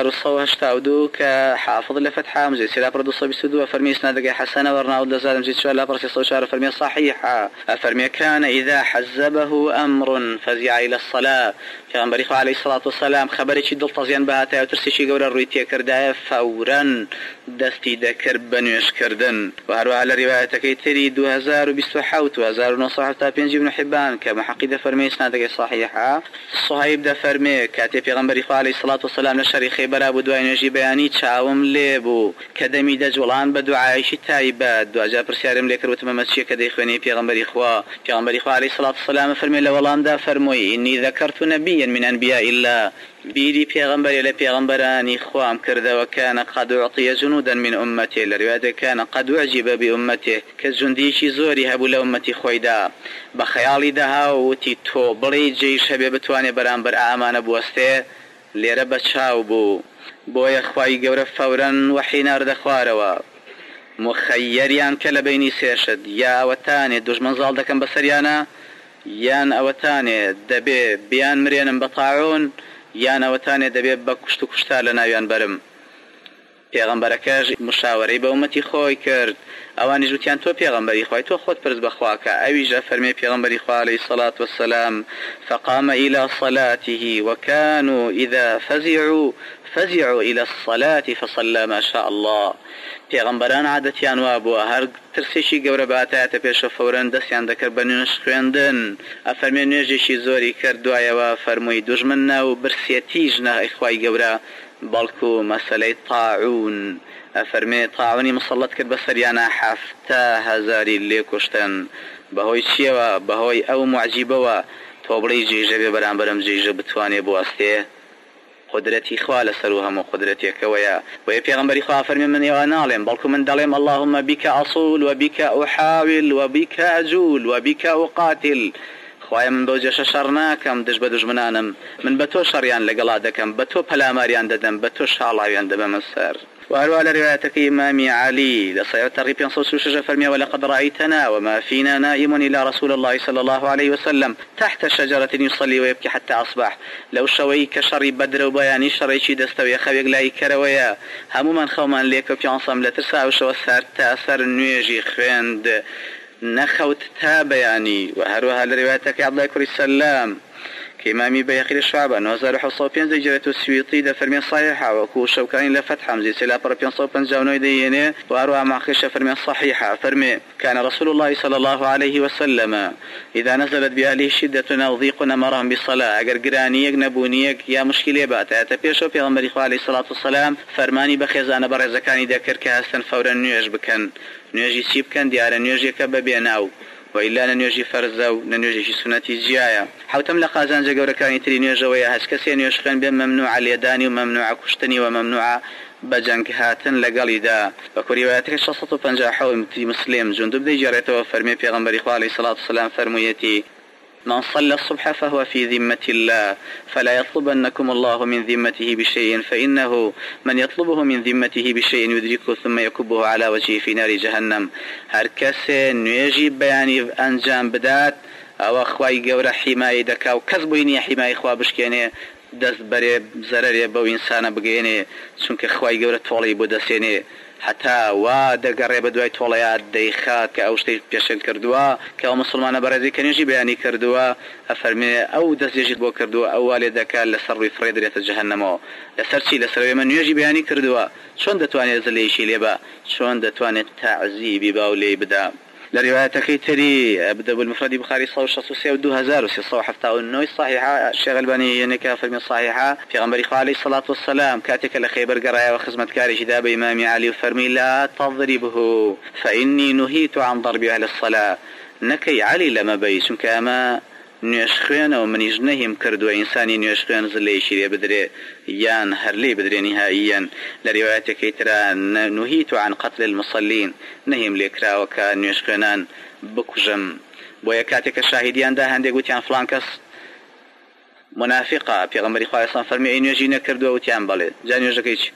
3182 كحافظ لفتحة مزي سلا برد صبي سدوا فرمي سنادق حسنة ورنا ودزال مزي شوال برسي صوشار فرمي صحيحة فرمي كان إذا حزبه أمر فزع إلى الصلاة كان بريخو عليه الصلاة والسلام خبري شي دل تزيان بهاتا وترسي شي قورا رويتيا كردايا فورا دستي دكر بنيش كردن وهروا على رواية كيتري 2027 2975 ابن حبان كما حقيدة فرمي سنادق صحيحة صهيب ده فرمي كاتب پیغمبری خو علیه الصلاة والسلام لشری خیبر ابو دوای نجی بیانی چاوم لیبو کدمی دجولان بدعایش تایبات دو اجا پرسیارم لیکر وتم مسجد کدی خوانی پیغمبری خو علیه الصلاة والسلام فرمی لولام دا فرموی انی ذکرت نبیا من انبیاء الله بیری پیغمبری لپیغمبرانی خوام کرده و کان قد اعطی جنودا من امته لروایت کان قد اعجب بامته کجندیشی زوری هبو لامتی خویدا بخیالی ده وتی تو بلی جیش هبه بتوانه برانبر اعمانه بوسته لێرە بە چاو بوو بۆیە خوای گەورە فەورەن وەحی ناردە خوارەوە مخەیەریان کە لە بینی سێشت یا ئەوەتانێ دوژمن زاڵ دەکەم بەسەریانە یان ئەوەتانێ دەبێ بیان مرێنم بە تاعون یان ئەوەتانێ دەبێ بە کوشت و کوشتار لە ناویان بەرم. پێغەمبەرەکەش مشاوەرەی بە ئومەتی خۆی کرد ئەوانی ژوتیان تۆ پێغەمبەری خوای تۆ خۆت پرس بەخواکە ئەویژە فەرمێ پێغەمبەری خوا عەلەیهی الصلاة والسلام فقام إلى صلاته وكانوا إذا فزعوا إلى الصلاة فصلى ما شاء الله. پێغەمبەران عادەتیان وا بووە هەر ترسێکی گەورە بەهاتایەتە پێشە فەورەن دەستیان دەکرد بە نوێژ خوێندن ئەفەرمێ نوێژێکی زۆری کرد دوایەوە فەرمووی دوژمن ناو برسێتیش نەخوای خوای گەورە بەڵکو مەسەلەی تاعون ئەفەرمێ تاعونی مسەڵەت کرد بەسەریانە 7,000 لێ کوشتن بەهۆی چیەوە بەهۆی ئەو معجیبەوە تۆ بڵێی جێژە بێ بەرامبەرم جێژە بتوانێ بوەستێ قدرتي خوال سروها مو قدرتي كويا ويا غنبري خوا فرمي من يوانالم بلكو من دلم اللهم بك أصول وبك أحاول وبك أجول وبك أقاتل خوايا من بوجه شرناكم دج بدج منانم من بتو شريان لقلادكم بتو بلاماريان ددم بتو شالايان دبم السر. وقالوا على روايتك إمامي علي لصيغة الترغيب ينصوص شجر فرمي ولقد رأيتنا وما فينا نائم إلى رسول الله صلى الله عليه وسلم تحت شجرة يصلي ويبكي حتى أصبح لو شوي كشر بدر وبياني شريشي دستوي خويق لاي كرويا همو من خومان ليك وبيانصم لترسا وشو سار تأثر نيجي خويند نخوت تاب يعني. وهروها لروايتك عبد الله كري السلام كإمامي بيهقي للشعب أنه زار حصوبين زي جريت السويطي ده فرمي صحيحة وكو شوكاني لفتحة مزي سلا بربين صوبين زاونو يديني وأروها معخشة فرمي صحيحة فرمي كان رسول الله صلى الله عليه وسلم إذا نزلت بأهله شدة وضيق أمرهم بالصلاة أجر قرانيك نبونيك يا مشكلة بات أتبيشو في غمر عليه الصلاة والسلام فرماني بخزانة برزكاني ذكر كهستن فورا نيوج بكن نيوجي سيب كان ديارا نيوجي كبابيناو وإلا نيوجي فرزو نيوجي سنتي جيايا حوتم لقازان جاورا كان تري نيوجويا هسكسي نيوشخن بين ممنوع اليداني وممنوع كشتني وممنوع بجنك هاتن لقليدا. وكريواتك 650 مسلم جندب دي جاريته فرمي پیغمبر عليه الصلاة والسلام فرميتي من صلى الصبح فهو في ذمة الله فلا يطلبنكم الله من ذمته بشيء فإنه من يطلبه من ذمته بشيء يدركه ثم يكبه على وجهه في نار جهنم. هركس نيجي بياني أنجام بدات أو أخواي قورا حماية دكا وكذبيني حماية إخوا بشكيني دست بري زرري بو إنسان بقيني چونك أخواي قورا طولي بودسيني حتى وادقرب بدوي توليات ديخات كأوشتي بيشل كردوا كمسلمان برزي كان يجي بياني كردوا أفرمي أو دس يجي بو كردوا أو والدك لسر فريد ريت جهنم لسرشي لسر من يجي بياني كردوا شون دتواني زليشي ليبا شون دتواني تعذيب باولي بدا. لروايتك تري أبدأ بالمفرد بخاري صو شخص ودو هزار وسيصو حفتاو النوي صحيحة الشيخ الباني ينكا في الصحيحة في غنبري عليه الصلاة والسلام كاتك لخيبر قرايا وخزمة كاري جداب إمامي علي وفرمي لا تضربه فإني نهيت عن ضرب أهل الصلاة نكي علي لما بيسم كاما نيشخوين أو من يجنهم كردوا إنساني نيشخوين زلي شيري بدري يان هرلي بدري نهائيا. لروايتك ترى نهيت عن قتل المصلين نهم لكرا وكان نيشخوينان بكجم بويكاتك الشاهديان ده هندي قلت عن فلانكس منافقة في غمري خالصا فرمي إن يجينا كردوا وتيان بالي جاني يجكيش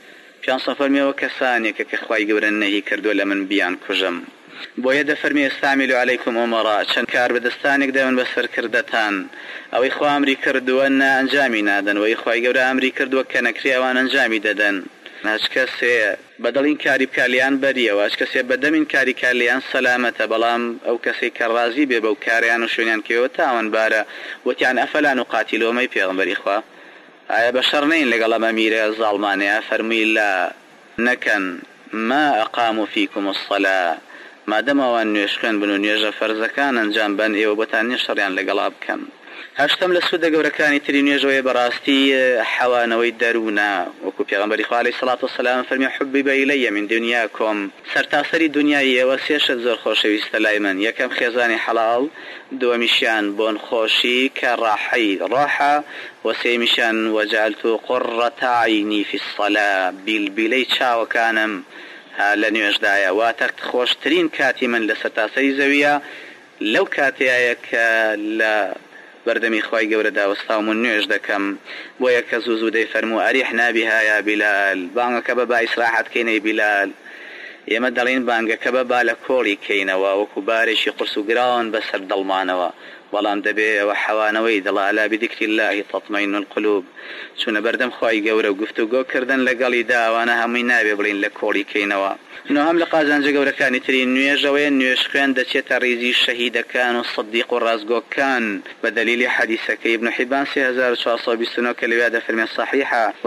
پیانسە فەرمیەوە کەسانێکە کە خوای گەورە نەهی کردووە لە من بیان کوژم بۆیە دەفەرمی ئێستامیلوا عەلەیکم ئومەڕا چەند کار بەدەستانێک دەون بەسەر کردەتان ئەوەی خوا ئەمری کردووە ئەنجامی نادەن وەی خوای گەورە ئەمری کردووە کە نەکری ئەوان ئەنجامی دەدەن هەچ کەسێ بەدڵین کاری بکالیان بەریەوە هەچ کەسێ بەدەمین کاری کالیان سەلامەتە بەڵام ئەو کەسێک کە ڕازی بێ بەو کاریان و شوێنیان کێوە تاوانبارە وتیان ئەفەلا نوقاتیلوه مەی پێغەمبەری خوا ئایا بەشەڕ نین لەگەڵ ئەمە میرە زاڵمانەیە فەرمووی لا نەکەن ما ئەقاموا فیکم الصەلاة مادەم ئەوان نوێژ خوێن بن و نوێژە فەرزەکان ئەنجام بەن ئێوە بۆتان نییە شەڕیان لەگەڵا بکەن هەشتم لە سوودە گەورەکانی تری نوێژەوەی بەڕاستی حەوانەوەی دەروونە وەکو پێغەمبەری خوا عەلەیهی سەڵات وسەلام فەرمی حوبیبە ئیلەیە من دونیاکم سەرتاسەری دنیای ئێوە سێشت زۆر خۆشەویستە لای من یەکەم خێزانی حەڵاڵ دووەمیشیان بۆن خۆشی کە ڕاحە وەسێمیشیان وەجعلت قڕەتە عەینی فی الصەلاة بیلبیلەی چاوەکانم لە نوێژدایە واتە خۆشترین کاتی من لە سەرتاسەری زەویە لەو کاتەیە کە لە بەردەمی خوای گەورەدا وەستاوم نوێژ دەکەم بۆیە کە زوو دەیفەرموو ئەریحنا بها یا بیلال بانگەکە بە با ئیسراحەت کەینەی بیلال ئێمە دەڵێن بانگەکە بە با لە کۆڵی کەینەوە وەکو بارێکی قرس و گراون بەسەر دڵمانەوە بەڵام دەبێ ئەوە حەوانەوەی دڵە ئەلا بذیکری الله تطمئن القلوب چونە بەردەم خوای گەورە و گفتوگۆکردن لەگەڵی داوانە هەمووی نابێ بڵین لە کۆڵی کەینەوە هەم لە قازانجە گەورەکانی تری نوێژەوەی نوێژ خوێن دەچێتە ڕێزی شەهیدەکان و سەدیق و ڕازگۆکان بە دەلیلی حەدیثەکەی ابن حیبان 3429 کە لەوێ دەفەرمێ صحیحە و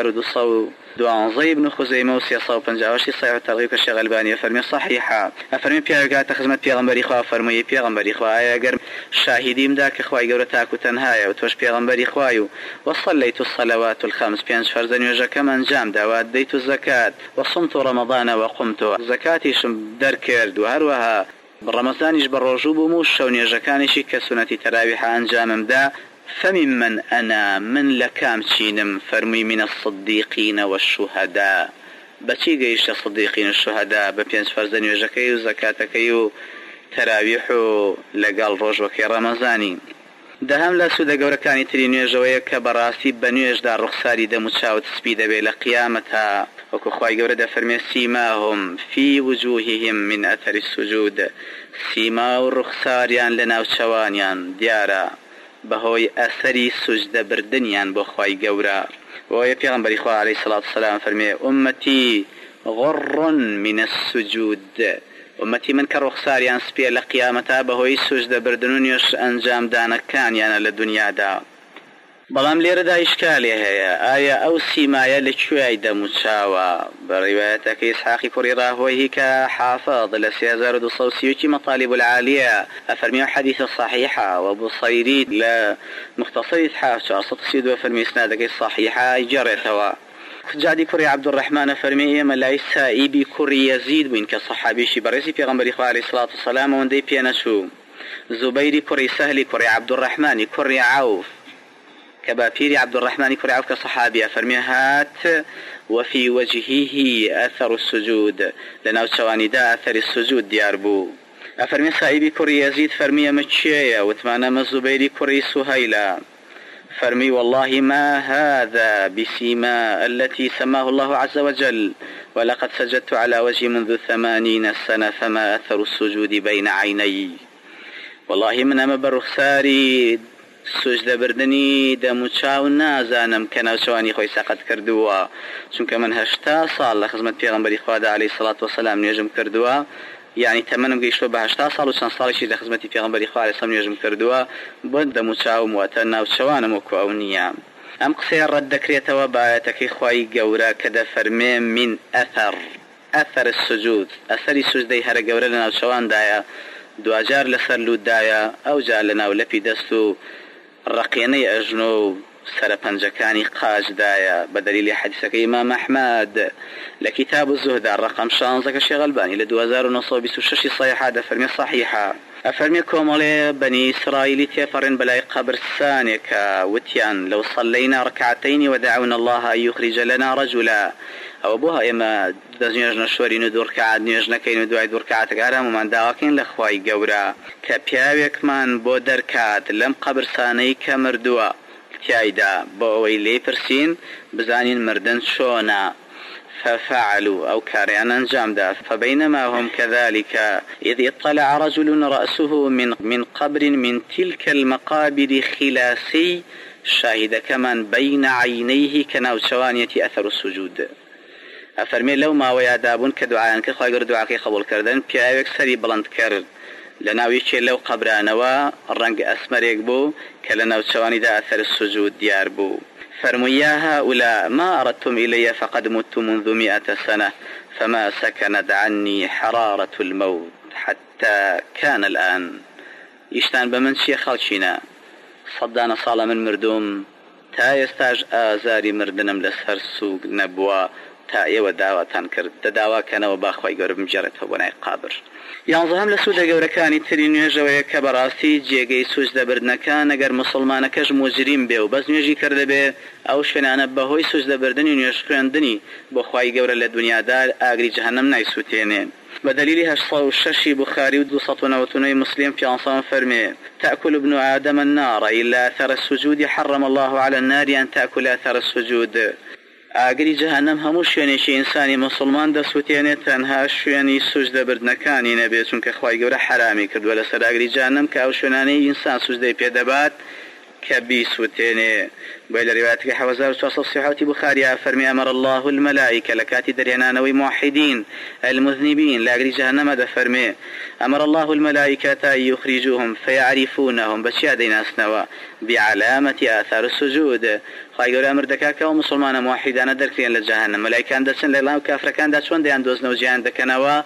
2212 ابن خزەیمە و 358 صحیح الترغیب کە شێخ ئەلبانی فەرمێ صحیحە ئەفەرمێ پیاوێکاتە خزمەت پێغەمبەری خوا فەرمووی پێغەمبەری خوا ئەگەر شاهیدیمدا کە خوای گەورە تاکو تەنهایە و تۆش پێغەمبەری خوای و وصليت الصلوات الخمس بينج فرز نوێژەکەم ئەنجام داوە دەیت الزەکات وصمت رمضان وقمت زەکاتیشم دەرکرد و هەروەها ڕەمەزانیش بە ڕۆژوو بووم و شەو نوێژەکانیشی کە سونەتی تەراویح ئەنجاممدا فممن أنا من لكام چینم فەرمووی من الصديقين والشهداء بەچی گەیشتە صديقين الشهداء بە پێنج فەرزە نوێژەکەی و زەکاتەکەی و تەراویح و لەگەڵ ڕۆژوەکەی ڕەمەزانی دەهەم لە سوودە گەورەکانی تری نوێژەوەیە کە بەڕاستی بە نوێژدا ڕوخساری دەم و چاوت سپی دەبێت لە قیامەتە وەکو خوای گەورە دەفەرمێ سیماهم فی وجوههم من ئەثەر السجود سیما و ڕوخساریان لە ناوچەوانیان دیارە بەهۆی ئەسەری سوجدە بردنیان بۆ خوای گەورە وەیە پێغەمبەری خوا عەلەیهی سەڵات وسەلام فەرمێ ئومەتی غڕ من السجود ئومەتی من کە ڕوخساریان سپیە لە قیامەتە بەهۆی سوجدە بردن و نوێژ ئەنجامدانەکانیانە لە دنیادا بەڵام لێرەدا ئیشکالێ هەیە ئایا ئەو سیمایە لەکوێی دەموچاوە بە ڕیوایەتەکەی ئیسحاقی کوڕی ڕاهۆیی کە حافظ لە 3230 مطالب العالیە ئەفەرمی حەدیثە صحیحە و بوصەیری لە مختصر إسحاق 432 فەرمی ئسنادەکەی صحیحە جێڕێتەوە جادی کوڕی عەبدوڕەحمانە فەرمی ئێمە لای سائیبی کوڕی یەزید بووین کە سەحابیشی بەڕێزی پێغەمبەری خوا عەلەیهی سەڵات وسەلام ئەوەندەی پێنەچوو زوبەیری کوڕی سەهلی کوڕی عەبدوڕەحمانی کوڕی عەوف کە باپیری عەبدوڕەحمانی کوڕی عەوف کە سەحابیە فەرمی هات وفي وجهه أثر السجود لناو چوانیدا أثر السجود دیار بوو ئەفەرمی سائیبی کوڕی یەزید فەرمی ئەمە چییە وتمانە زوبەیری کوڕی سوهەیلە فرمي والله ما هذا بسيما التي سماه الله عز وجل ولقد سجدت على وجهي منذ 80 سنة فما أثر السجود بين عيني والله من أما برخساري سجد بردني دموچاو نازانم كناوچواني خوي سقط كردوا چونك من 8 سال لخدمت پیغمبري خدا عليه الصلاة والسلام نجم كردوا يعني تمنم گەیشتۆ بە 8 ساڵ و چەند ساڵێکی لە خزمەتی پێغەمبەری خوا عەلەیهی سەلام نوێژم کردووە بۆ دەموچاوم واتە ناوچەوانم وەکو ئەو نییە ئەم قسەیە ڕەت دەکرێتەوە بە ئاەتەکەی خوای گەورە کە دەفەرمێ من ئەثەر السجود ئەسەری سوجدەی هەرە گەورە لە ناوچەواندایە دوجار لەسەر لودایە ئەوجار لە ناو لەپی دەست و ڕقێنەی ئەژنۆ و سەرپەنجەکانی قاجدایە بە دەلیلی حەدیثەکەی ئیمام ئەحمەد لە کتاب الزهد ڕقم 16 کە شێخ ئەلبانی لە 2926 صحیحە دەفەرمێ صحیحە ئەفەرمێ کۆمەڵێ بەنی ئیسرائیلی تێپەڕێن بەلای قەبرستانێکە وتیان لەو صەلەینا ڕەکعەتەین ودعونا الله أن يخرج لنا رجلا ئەوە بۆ ئێمە دەستنوێژنە شوەرین و دوو ڕەکعەت نوێژ نەکەین و دوای دوو ڕەکعەتێک ئاراممان داواکەین لە خوای گەورە کە پیاوێکمان بۆ دەرکات لەم قەبرستانەی کە مردووە تایدا بۆ ئەوەی لێ پرسین بزانین مردن چۆنە ففعلوا أو كاريان أنجام دا. فبينما هم كذلك إذ اطلع رجل رأسه من قبر من تلك المقابر خلاسي شاهد كمن بين عينيه كناوشوانية أثر السجود. أفرمي لو ما ويادابون كدعاء كخواي دعاء قبول كردن بياوك سري بلند كرد لناويش لو قبرانوا الرنق أسمريك بو كلناوشواني دا أثر السجود ديار بو. فرموا يا هؤلاء ما أردتم إلي فقد مت منذ 100 سنة فما سكنت عني حرارة الموت حتى كان الآن. يشتان بمن شي خلشنا صدانا صالة من مردوم تا يستاج آزاري مردنم لسهر سوق نبوا تا ايوه داواتان کرد داوا كانوا باخوي قرب مجرته وناي قابر. يانظهم لسوده قوركاني ترين يجوه كبراسي جيغي سوجده بردنكان اگر مسلمانكش مجرم بيو بس نيجي کرده بي او شفنانا بهوي سوجده بردني نيشكرندني بخواي قور للدنيا دار اغري جهنم نايسوتينين. بدليل 806 بخاري و290 مسلم في عنصان فرمي تأكل ابن آدم النار إلا أثر السجود حرم الله على النار أن تأكل أثر السجود. ئاگری جەهەنەم هەموو شوێنێکی ئینسانی مسلمان دەسووتێنێت تەنها شوێنی سوجدە بردنەکانی نەبێت چونکە خوای گەورە حرامی کردووە لەسەر ئاگری جەهەنەم کە ئەو شوێنانەی ئینسان سوجدەی پێدەبات کە بیسووتێنێ. بۆی لە ڕیوایەتێکی 1430 بخاري فرمي أمر الله الملائكة لكاتي دريانانوي موحدين المذنبين لاغري جهنم دا فرمي أمر الله الملائكة أن يخرجوهم فيعرفونهم بشيا ديناسنوا بعلامة آثار السجود. خواهي قول أمر دكاكا ومسلمان موحدان دركرين لجهنم ملائكان دسن لله وكافر كان داشون ديان دوزنو جيان دكنوا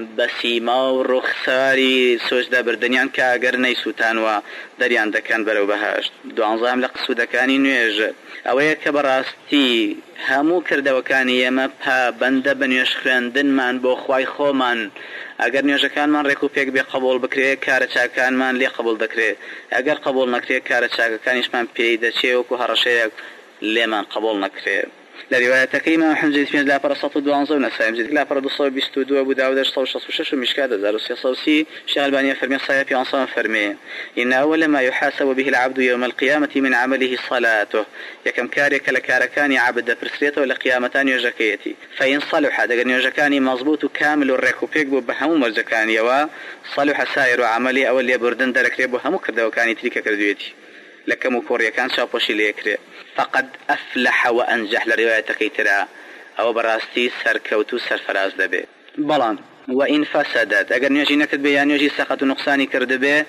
بسيما ورخصاري سجد بردنيان كاقر نيسوتانوا دريان دكان برو بهاشت. دو عنظام لقصو دكاني نويج ئەوەیە کە بەڕاستی هەموو کردەوەکانی ئێمە پابەندە بە نوێژخوێندنمان بۆ خوای خۆمان. ئەگەر نوێژەکانمان ڕێک و پێک بێ قبول بکرێ کارە چاکانمان لێ قبول دەکرێت ئەگەر قبول نەکرێت کارە چاکەکانیشمان پێی دەچێ وەکو هەڕەشەیەک لێمان قبول نەکرێت. لروايتك إمام أحمد جديد في لا فرصة دوانزو ونسائم جديد لا فرصة صوب بستودو أبو داود 166 ومشكات 1600 شيخ الباني فرمي صحيح في عنصان فرمي إن أول ما يحاسب به العبد يوم القيامة من عمله صلاته يكم كارك لكاركاني عبد برسليته ولقيامتان يجكيتي فإن صلح هذا يجكاني مضبوط كامل الركوبيك بهمو مرجكاني وصلح سائر عملي أول يبردن درك ريبو همو كردوكاني تلك كردويتي لكم كوريا كان شاپوشي ليكري فقد أفلح وأنجح لروايتك ترى أو براستي سركوتو سرفراز دبي بلان وإن فسدت أجر نيجي نكد بيان يجي سقط نقصاني كردبي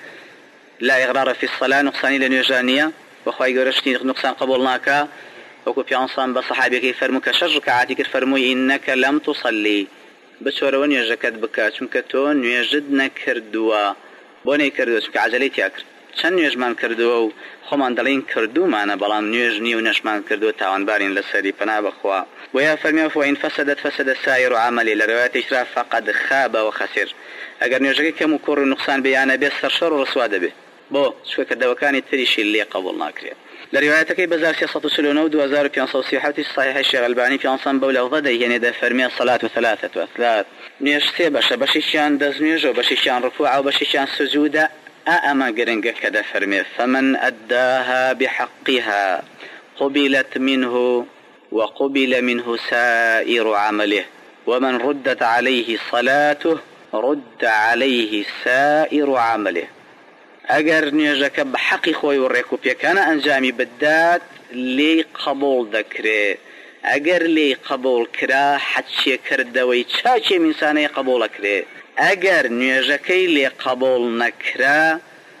لا إغرار في الصلاة نقصاني لنيجانية وخواي قرشتي نقصان قبولناك وكو في عنصان بصحابي كي فرموك شرك عاتك فرموي إنك لم تصلي بشورون يجكد بكا چونكتون نيجد نكردوا بوني كردوا چونك عجليتي أكرد چەند نوێژمان کردووە و خۆمان دەڵێن کردومانە بەڵام نوێژ نی و نەشمان کردووە تاوانبارین لەسەری پەنا بخوا. ويا فرمي وإن فسد سائر عملي لرواية إشراف فقد خاب وخسر. أجر نوێژەکەی کەم و کوڕ و نقصان بيانە بێ سەرشەڕ و ڕسوا دەبێ بۆ چونکە دەوەکانی تریشی لێ قبول ناکرێت. لروايتك بزار 639 و 2537 صحيح الشيخ الباني في عنصان بولا وضده يعني ده فرمي الصلاة ثلاثة وثلاث نوێژ سێ بەشە بەشیشیان دەستنوێژ و بەشیشیان ڕکوع و بەشیشیان سجودە أما قرنق كذا فرمي فمن أداها بحقها قبلت منه وقبل منه سائر عمله ومن ردت عليه صلاته رد عليه سائر عمله. أجر نيجك بحق خوي والركوبيا كان أنجامي بدات لي قبول ذكره أجر لي قبول كرا حتشي كردوي تشاشي من سنة قبول كره ئەگەر نوێژەکەی لێ قبول نەکرا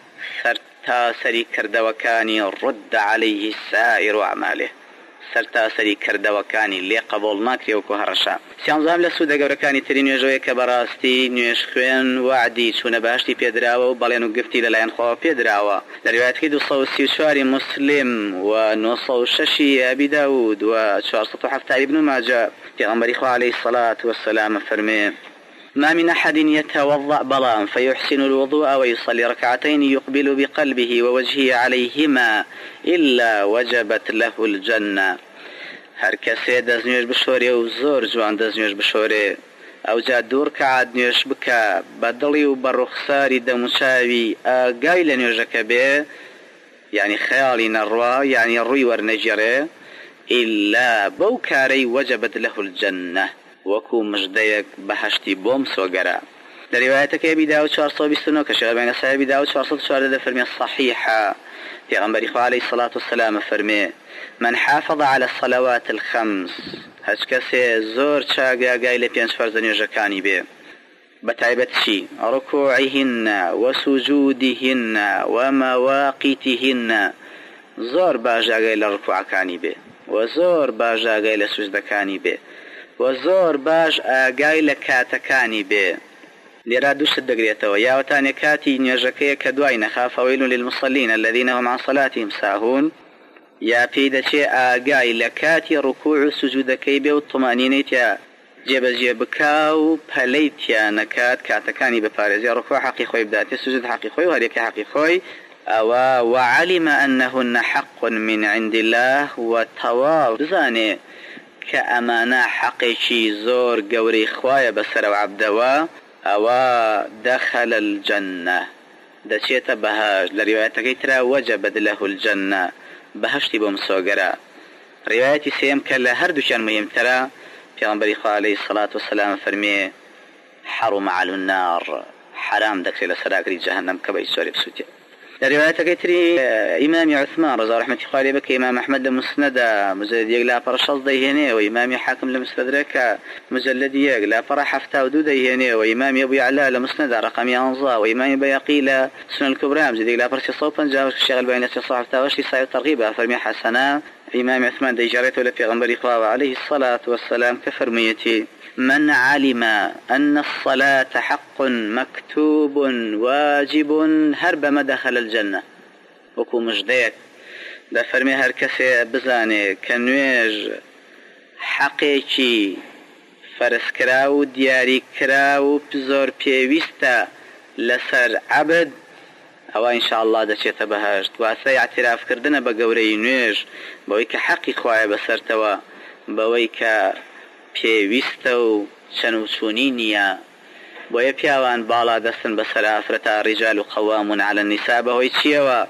سەرتاسەری کردەوەکانی ڕد عليه سائر عمله سەرتاسەری کردەوەکانی لێ قبول ناکرێ وەکو هەڕەشە. سیانزام لە سوودە گەورەکانی تری نوێژەوەی کە بەڕاستی نوێژ خوێن وعدی چوونە باشتی پێدراوە و بەڵێن و گفتی لەلایەن خۆ پێدراوە. لە ڕیوایەتەکەی 234 مسلم و 906 ئەبی داود و 470 ابن ماجه پێغەمبەری خوا عليه الصلاة والسلام فەرمێ ما من أحد يتوضأ بلان فيحسن الوضوء ويصلي ركعتين يقبل بقلبه ووجهه عليهما إلا وجبت له الجنة. هر کسی دزنیش بشوره و زور جوان دزنیش بشوره او جا دور کعاد نیش بکا بدلی و برخصاری دمشاوی آقای لنیوشک به يعني خیالی نروا يعني روی ورنجره إلا بوكاري وجبت له الجنة وكو مجديك بهشتي بوم سوغرا. لروايتك أبي داود 429 كشغل بين صحيح أبي داود 404 فرمي الصحيحة في غنبري عليه الصلاة والسلام فرمي من حافظ على الصلوات الخمس هشكسي زور شاقا قايلة بينش فرزن يجكاني بي بتعبتشي ركوعهن وسجودهن ومواقيتهن زور باجا قايلة ركوع كاني بي وزور باجا قايلة سجد كاني بي وزور باج قايلة كاتكاني بي لێرا دووشت دەگرێتەوە یاوەتانێ کاتی نوێژەکەیە کە دوای نەخا فەویل للمصلين الذين هم عن صلاتهم ساهون یا پێی دەچێ ئاگای لە کاتی ڕکوع و سوجودەکەی بێ و طمانینەی تیا جێبەجێ بکا و پەلەی تیا نەکات کاتەکانی بپارێزێ ڕکوع حەقی خۆی بداتێ سوجود حەقی خۆی و هەرێکە حەقی خۆی ئەوە وعلم أنهن حق من عند الله وتواو بزانێ کە ئەمانە حەقێکی زۆر گەورەی خوایە بەسەر و عەبدەوە أو دخل الجنة دشيت بهاج لروايتك ترى وجبت له الجنة بهشتي بمسوغرا روايتي سيم كلا هردوشان مهم ترى في غنبري عليه الصلاة والسلام فرمي حرم على النار حرام دك لسراكري جهنم كبي سوري بسوتي روايتك تري إمام عثمان رضي رحمة الله عليه بك إمام أحمد المسند مجلد يقلا فرشاص ديهني وإمام حاكم لمستدرك مجلد يقلا فرح حفتا ودود ديهني وإمام أبو يعلى لمسند رقم ينظى وإمام بيقي لسنن الكبرى مجلد يقلا فرشي صوفا جاوش الشغل بين الصحف تاوشي سايو ترغيبها فرمي حسنا إمام عثمان دي جاريته لفي غنبري عليه الصلاة والسلام كفرميتي من علم أن الصلاة حق مكتوب واجب هرب ما دخل الجنة وكو مجديك دا فرمي هر كسي بزاني كنويج حقيقي فرس كراو دياري كراو بزور بيويستا لسر عبد او ان شاء الله دا شيء تبهاجت واسي اعتراف كردنا بقوري نويج بويك حقي خواهي بسرتوا بويك پێویستە و چەند و چوونی نییە بۆیە پیاوان باڵا دەستن بەسەر ئافرەتە ڕیجال قوام على النساء بەهۆی چیەوە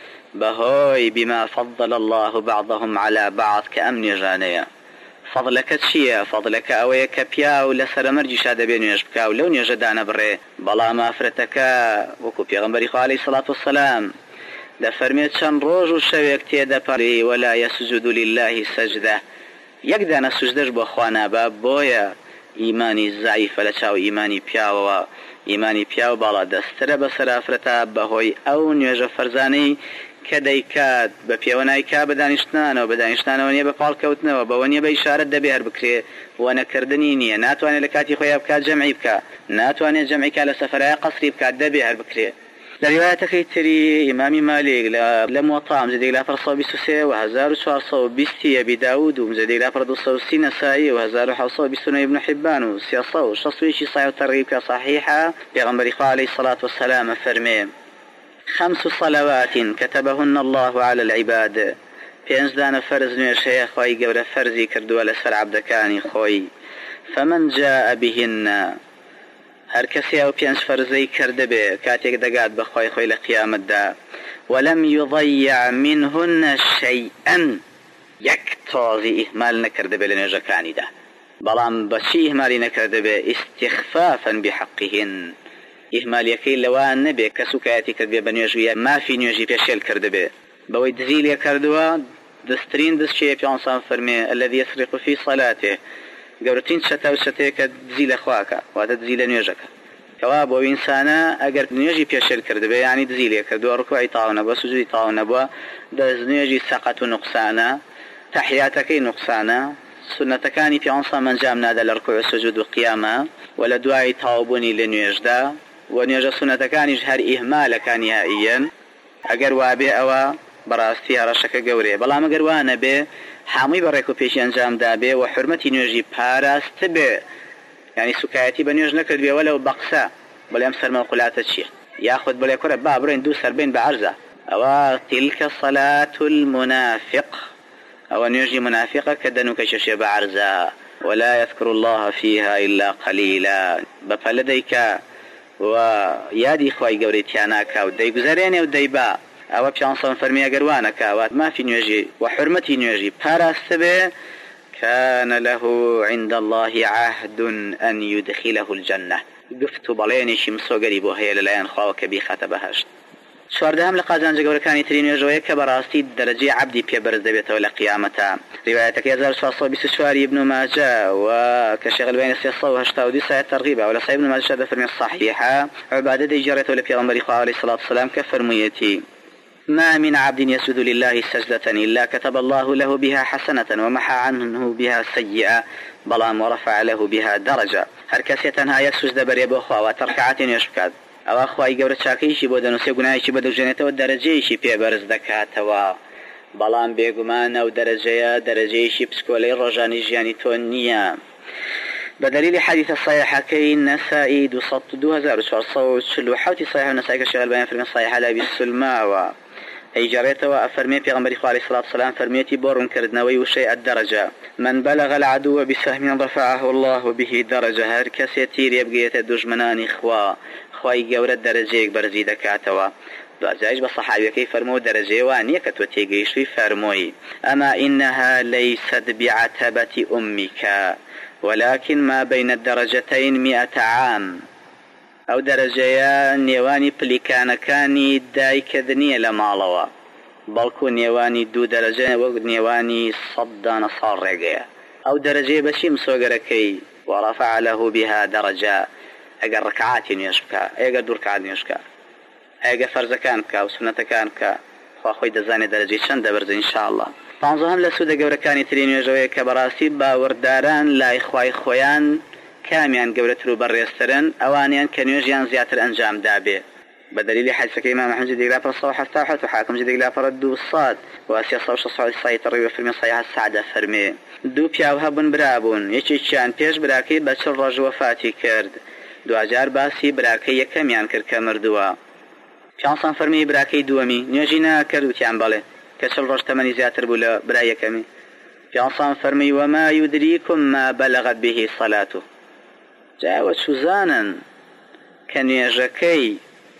بەهۆی بما فضل الله بعضهم على بعض کە ئەم نوێژانەیە فضلەکە چییە فضلەکە ئەوەیە کە پیا و لەسەر مەرجیشا دەبێ نوێژ بکا و لەو نوێژەدا نەبڕێ بەڵام ئافرەتەکە وەکو پێغەمبەری عەلەیهی الصلاة والسلام دەفەرمێت چەند ڕۆژ و شەوێک تێدەپەڕی ولا يسجد لله سجدة يقدر سجدش بخوانا باب بويا إيماني ضعيف لشاو إيماني بياو إيماني بياو بالا دستر بسر أفرتا بهوي أو نيوجه فرزاني كديكات ببيونايكا بدانشتنا وبدانشتنا ونيا بفالكوتنا وبونيا بإشارة دبيهر بكري وانا كردنيني ناتواني لكاتي خويا بكات جمعي بكا ناتواني جمعي كالا سفرايا قصري بكات دبيهر بكري لروايتك تري إمام مالك لموطا مزيد لا فرصة بسوسي وهزار وشارصة بستي أبي داود ومزيد لا فرض الصوصي نسائي وهزار وحوصة بسنة ابن حبان وسياصة وشصويشي صحيح ترغيب صحيحة بيغنبري عليه الصلاة والسلام فرمي 5 صلوات كتبهن الله على العباد بينزدان فرز نوشي خوي قبل فرزي كردوا لسر عبدكاني خوي فمن جاء بهن هر کسی او پینج فرزی کرده به کاتیک دگاد بخوای خوی لقیامت دا ولم يضيع منهن شيئا یک تازی اهمال نکرده به لنجکانی دا بلام بچی اهمالی نکرده به استخفافا بحقهن اهمال یکی لوان نبی کسو کاتی کرده بنیجوی ما فی نیجی پیشل کرده به بوی دزیل کردوا دسترین دستشی پیانسان فرمی الذي يسرق في صلاته گەورەترین شەتا و شەتەیەکە دزی لە خواکە واتە دزی لە نوێژەکە کەوا بۆ ئینسانە ئەگەر نوێژی پێشێل کردبێ یعنی دزی لێ کردووە ڕکوعی تاو نەبووە سوجودی تاو نەبووە دەست نوێژی سەقەت و نوقسانە تەحیاتەکەی نوقسانە سنەتەکانی پێغەمبەر ئەنجام نادا لە ڕکوع و سوجود و قیامە و لە دوای تاوبوونی لە نوێژدا و نوێژە سنەتەکانیش هەر ئیهمالەکە نهائیەن ئەگەر وابێ ئەوە بەڕاستی هەڕەشەکە گەورەیە بەڵام ئەگەر وانە بێ حامی بەڕێک و پێشی ئەنجامدا بێ و حرمەتی نوێژی پاراست بێ یعنی سوکایەتی بە نوێژ نەکرد بێ وەلەو بە قسە بەڵێ ئەم سەرمەوقولاتە چییە یاخود بڵێ کورە با بڕێن دوو سەر بین بە عەرزە ئەوە تیلکە صەلات المنافق ئەوە نوێژی منافقە کە دەنوکە شەشێ بە عەرزە ولا يذكر الله فيها إلا قليلا بەپەلە دەیکا و یادی خوای گەورەی تیا ناکا و دەیگوزارێنێ و دەیبا أو بيانصا فرمي أجروانا كاوات ما في نيجي وحرمتي نيجي باراستبه كان له عند الله عهد أن يدخله الجنة قفت بليني شمسو قريبو هي للاين خواك بي خاتبهاش شواردهم لقازان جگورکانی ترین وجوه که براستی درجه عبدی پی برز دبیت ولا قیامتا روایتك يزار صاصو بسشواري ابن ماجه وكشغل بين السيصة وهشتاودي ساية ترغيبة ولا صاحب ابن ماجه شهد فرمي الصحيحة عبادة دي جارته ولا بيغمبري خواه عليه الصلاة والسلام كفرميتي ما من عبد يسجد لله سجدة إلا كتب الله له بها حسنة ومحى عنه بها سيئة بلام ورفع له بها درجة هركسيتها يسجد بريبو خواه وتركعات يشكاد او اخوای گەورە چاکەیشی بۆ دەنووسێ گوناهیشی بەدەژێنێتەوە دەرەجەیەشی پێبەرز دەکاتەوە بەڵام بێگومانە و دەرەجەیەشی پسکۆلەی ڕۆژانی ژیانی تۆ نییە بدليل حديث الصحيحة النسائي 2447 صحيح النسائي كشغل البيان في الصحيح على أبي السلمى أي جريته وأفرمي في غنبري عليه الصلاة والسلام فرميتي بورن كردنوي وشيء الدرجة من بلغ العدو بسهم رفعه الله به درجة هر كسيتير يبقيت الدجمنان خواي قورة درجيك برزي دكاتوا دوازاج بصحابي كيف فرمو درجة وانية كتوتيقيش فرموي أما إنها ليست بعتبة أمك ولكن ما بين الدرجتين 100 عام أو درجة نيواني بليكانكاني دايكذنية لمالوا بلكو نيواني 2 درجة ونيواني صدان صار رقيا أو درجة بشي مسوغركي ورفع له بها درجة اگر ركعات يشكا اگر 2 ركعات يشكا اگر فرض كانك او سنة كانك خوي دزاني درجه چند برز ان شاء الله طنزهم لسوده گورکانی ترین جوی کبراسی باورداران لا اخوای خویان كاميان قبلترو بريسترن اوانيان كنيوجيان زياتر انجام دابه بدليل حديث امام احمد جدي لا فرصه حتى وحاكم جدي لا فرد الصاد واسيا صوش صعود الصيت الريو في المصيح السعده فرمي دو بياوهبن برابون يچيچان پیش براكي بچر رج وفاتي کرد دوجار باسی براکەی یەکەمیان کرد کە مردووە پیانسان فەرمی براکەی دووەمی نوێژی ناکردوتیان بەڵێ کە 40 ڕۆژ تەمەنی زیاتر بوو لە برای یەکەمی پیانسان فەرمی وما يدريكم ما بلغت به صلاته جاوە سوزانن کە نوێژەکەی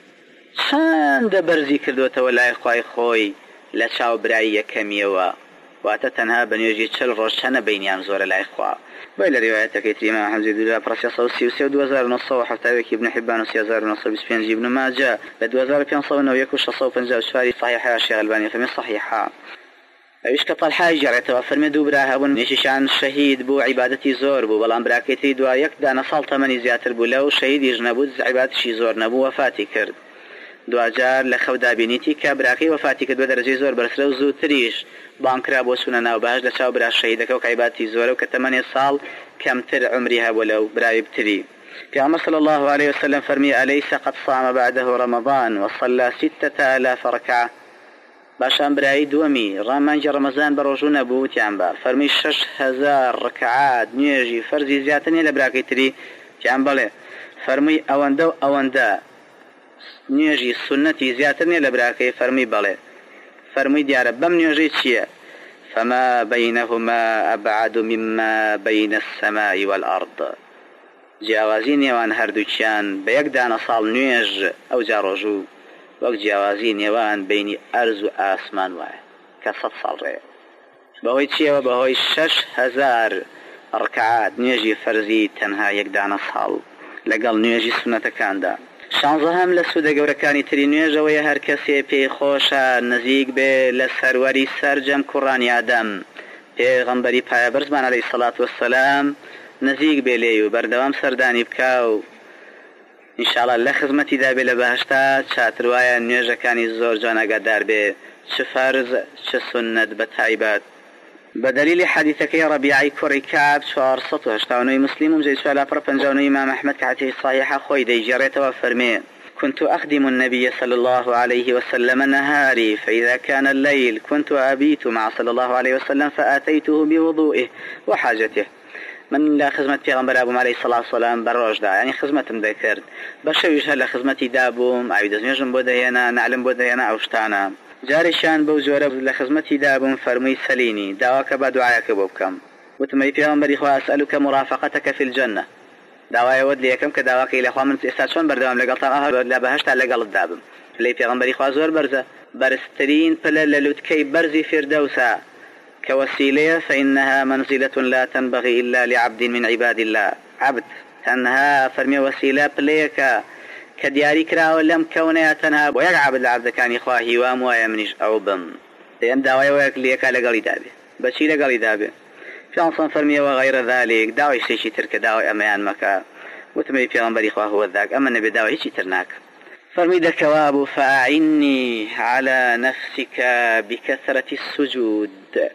چەندە بەرزی کردوتەوە لای خوای خۆی لە چاو برای یەکەمیەوە واتە تەنها بە نوێژی 40 ڕۆژ چەنە بینیان زۆرە لای خوا بين روايتك الإمام أحمد بن برسي صوصي وسيد وزار نصو وحتى ابن حبان وسيزار نصو بسبينجي ابن ماجه بد وزار بين صونا ويكوش صوب فنجا شواري صحيحة الشيخ الباني فمن صحيحة ايش كطلحة جريت وفرمي دو براها بن نشان شهيد بو عبادتي زور بو بلان براكيتي دوا يكدا نصال تمني زياتر بو لو شهيد يجنبو عبادتي زور نبو وفاتي كرد دوجار لخودا بینیتی که براکی وفاتی که 2 درجه زور برسره و زودتریش بانکرا بۆ سونە ناو بەهەش لە چاو برا شەهیدەکە و کایباتی زۆرە و کە تەمەنی ساڵ کەمتر عمری هەبوو لەو برای بتری پیامبەر صلی الله عليه وسلم فەرمی أليس قد صام بعده رمضان وصلى 6000 ركعة باشان برای دووەمی ڕامانجی ڕەمەزان بە ڕۆژوو نەبوو تیانبا فەرمی 6000 ركعات نوێژی فەرزی زیاتر نیە لە براکەی تری تیان بەڵێ فەرمی ئەوەندە و ئەوەندە نيجي سنتي زياتني لبراكي فرمي بالي فرمي ديار بم نيجي تشيه فما بينهما أبعد مما بين السماء والأرض جاوازين يوان هردوچيان بيقدان صال نيج أو جاروجو وقت جاوازين يوان بين أرز وآسمان واحد كصف صال رأي بهوي تشيه وبهوي 6000 ركعات نيجي فرزي تنها يقدان صال لقل نيجي سنة كاندا شانزەهم لە سوودە گەورەکانی تری نوێژەوەیە هەر کەسێ پێی خۆشە نزیک بێ لە سەروەری سەرجەم کوڕانی ئادەم پێغەمبەری پایەبەرزمان عەلەیهی سەڵات وەسەلام نزیک بێ لێی و بەردەوام سەردانی بکا و ئینشاڵڵا لە خزمەتیدا بێ لە بەهەشتا چاتروایە نوێژەکانی زۆر جوان ئاگادار بێ چ فەرز چ سنت بە تایبەت بدليل حديثك يا ربيعي كوري كعب 489 مسلم ومجيد سؤال أفر 59 إمام أحمد كعته صحيحة خويدي جريت وفرمي كنت أخدم النبي صلى الله عليه وسلم نهاري فإذا كان الليل كنت أبيت مع صلى الله عليه وسلم فآتيته بوضوئه وحاجته من لا خدمة پیغمبر ابو عليه الصلاة والسلام بروج دا يعني خدمتم ذكرت بشويش هلا خدمتي دابوم عيد زنجم بودهينا نعلم بودهينا أوشتانا جارشان بو زوره لخدمتي دابم فرمي سليني دعواك بدعاك بوبكم وتمي پیغمبر اخوا اسالك مرافقتك في الجنه دعواي ود ليكم كدعواك الى اخوا من استشون بردام لقطا لا بهشت على قلب دابم لي پیغمبر اخوا زور برزه برسترين فلا للوتكي برزي فردوسا كوسيلة، فإنها منزلة لا تنبغي إلا لعبد من عباد الله. عبد تنها فرمي وسيلة بليك كدياري كراو لم كونها تنها ويق عبد العبد كان إخواهي واموايا منيش أو بم ديم داوي ويق ليك لقلي دابي بشي لقلي دابي في عنصان فرمي وغير ذلك داوي شيء ترك داوي أميان مكا وتمي في غنبري إخواه هو الذاك أما النبي داوي شيء ترناك. فرمي دكواب فأعني على نفسك بكثرة السجود.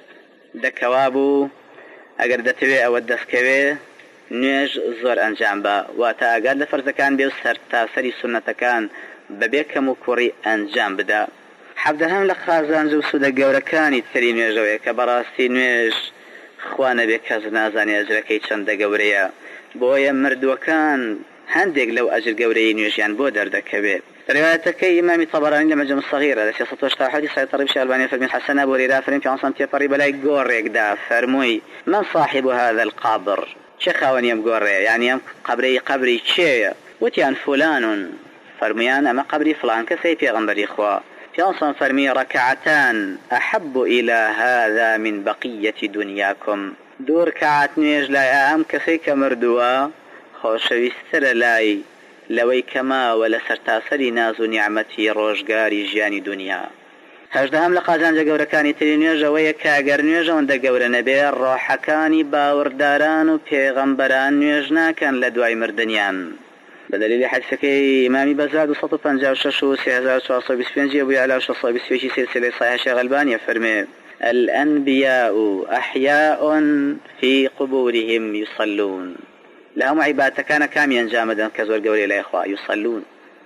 دكواب أجر دتوي أو الدسكوي نيج زور أنجام با واتا أجر لفرز كان بيوسر تاسري سنة كان ببيك مكوري أنجام بدا حبدهم لخازان جو سودا جورا كاني تري نيجوي كبراستي نيج خوانا بك زنازاني أجركي چند جوريا بويا مردو كان هندق لو أجر جوري نيجيان بودر دكبي. روايتك إمام طبراني لمجمع الصغيرة التي ستوشتها حديث سيطر بشي ألبانيا فرمي حسن أبو ريرا فرمي في عنصان تيطري بلاي قوريك دا فرموي من صاحب هذا القبر شخاوان يم قوري يعني يم قبري شيء وتيان فلان فرميان أما قبري فلان كسي في غنبري إخوة في عنصان فرمي ركعتان أحب إلى هذا من بقية دنياكم. دور كعت نيج لا أم كسي كمردوا خوشويستر لاي لوي كما ولا سرتاسري ناز نعمتي روشگاري جياني دنيا. هجدهم لقازان جاگوركاني تري نوێژە وەیە کاگەر نوێژە وەندە گەورە نەبێ ڕۆحەکانی باوەڕداران و پێغەمبەران نوێژ ناکەن لە دوای مردنیان. بدليل حديثكي إمامي بزاد 156 و 3425 أبو يعلى 625 سلسلة صحيحة شيخ الألباني فرمي الأنبياء أحياء في قبورهم يصلون. لهم عبادة كان كاميا جامدا كزور قولي لا إخوة يصلون.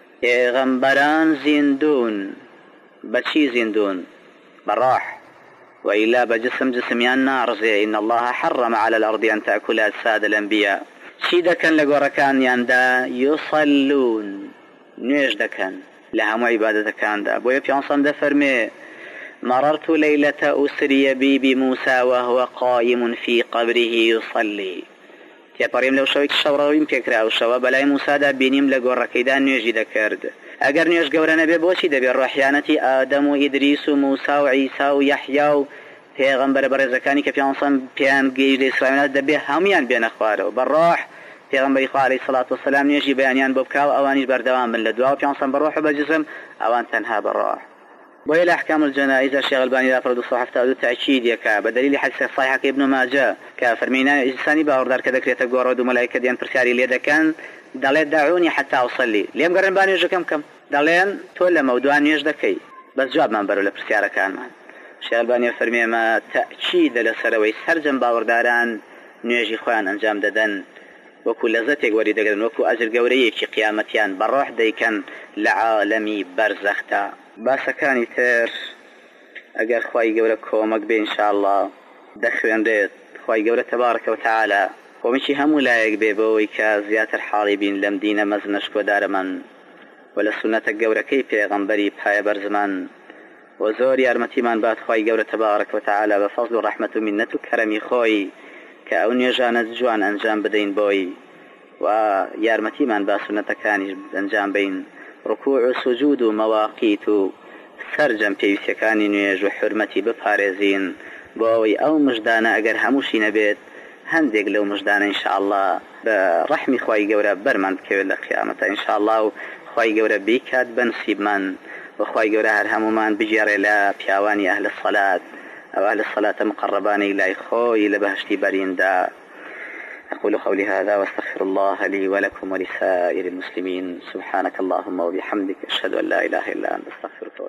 غنبران زندون بشي زندون بالراح وإلا بجسم يان زي إن الله حرم على الأرض أن تأكل أجساد الأنبياء. شيدا كان لقورا كان ياندا يصلون نيش دا كان لهم عبادة كان دا بويا في عنصان دا فرمي مررت ليلة أسري بي بموسى وهو قائم في قبره يصلي. تيپریم لو شوی شوراویم فکر او شوا بلای موسی دا بینیم لگور رکیدان نویجی دکرد. اگر نویج گورانه به بوشی دبی روحیانتی آدم و ادریس و موسی و عیسی و یحیی و پیغمبر برزکانی که پیانسان پیان گیج اسرائیل دبی همیان بین اخواره و بالروح پیغمبر خدا علیه الصلاة والسلام نویجی بیانیان ببکاو اوانیش بردوام من لدوا و پیانسان بالروح و بالجسم اوان تنها بالروح. وإلى أحكام الجنائز الشيخ الألباني لا فرد الصحف تأذو تأكيد يكا بدليل حديث صحيح ابن ماجه كفرمينا إنساني باوردار كذكرية قورود وملائكة ديان برسياري ليدا كان دالين دعوني حتى أصلي ليم قرن باني يجا كم دالين تولى موضوعان يجدكي بس جواب من برو لبرسيارة كان مان. الشيخ الألباني فرمي ما تأكيد لسروي سرجم باورداران نيجي خوان أنجام ددن وكل لذتك وريد قدن وكو أجر قوريك قيامتيان بروح ديكن لعالمي برزختا. باسەکانی تر ئەگەر خوای گەورە کۆمەک بێ ئینشاءالله دەخوێنرێت خوای گەورە تەبارەکە وتەعالە کۆمەکی هەموو لایەک بێ بەوەی کە زیاتر حاڵی بین لەم دینە مەزنە شکۆدارەمان و لە سونەتە گەورەکەی پێغەمبەری پایە بەرزمان و زۆر یارمەتیمان بات خوای گەورە تەبارەکە وتەعالە بە فەزڵ و ڕەحمەت و منەت و کەرەمی خۆی کە ئەو نوێژانە جوان ئەنجام بدەین بۆی و یارمەتیمان با سونەتەکانیش ئەنجام بین ركوع وسجود ومواقيت سرجم بيوسكاني نويج وحرمتي بفارزين بوي أو مجدانا أجر هموشي نبيت هندق لو مجدانا إن شاء الله برحمي خواي جورا برمان كيول القيامة إن شاء الله خواي جورا بيكات بنصيب من وخواي جورا هرهمو من بجار لا بياواني أهل الصلاة أو أهل الصلاة مقرباني إلى خوي لبهشتي برين دا. أقول قولي هذا واستغفر الله لي ولكم ولسائر المسلمين. سبحانك اللهم وبحمدك أشهد أن لا إله إلا أنت أستغفرك.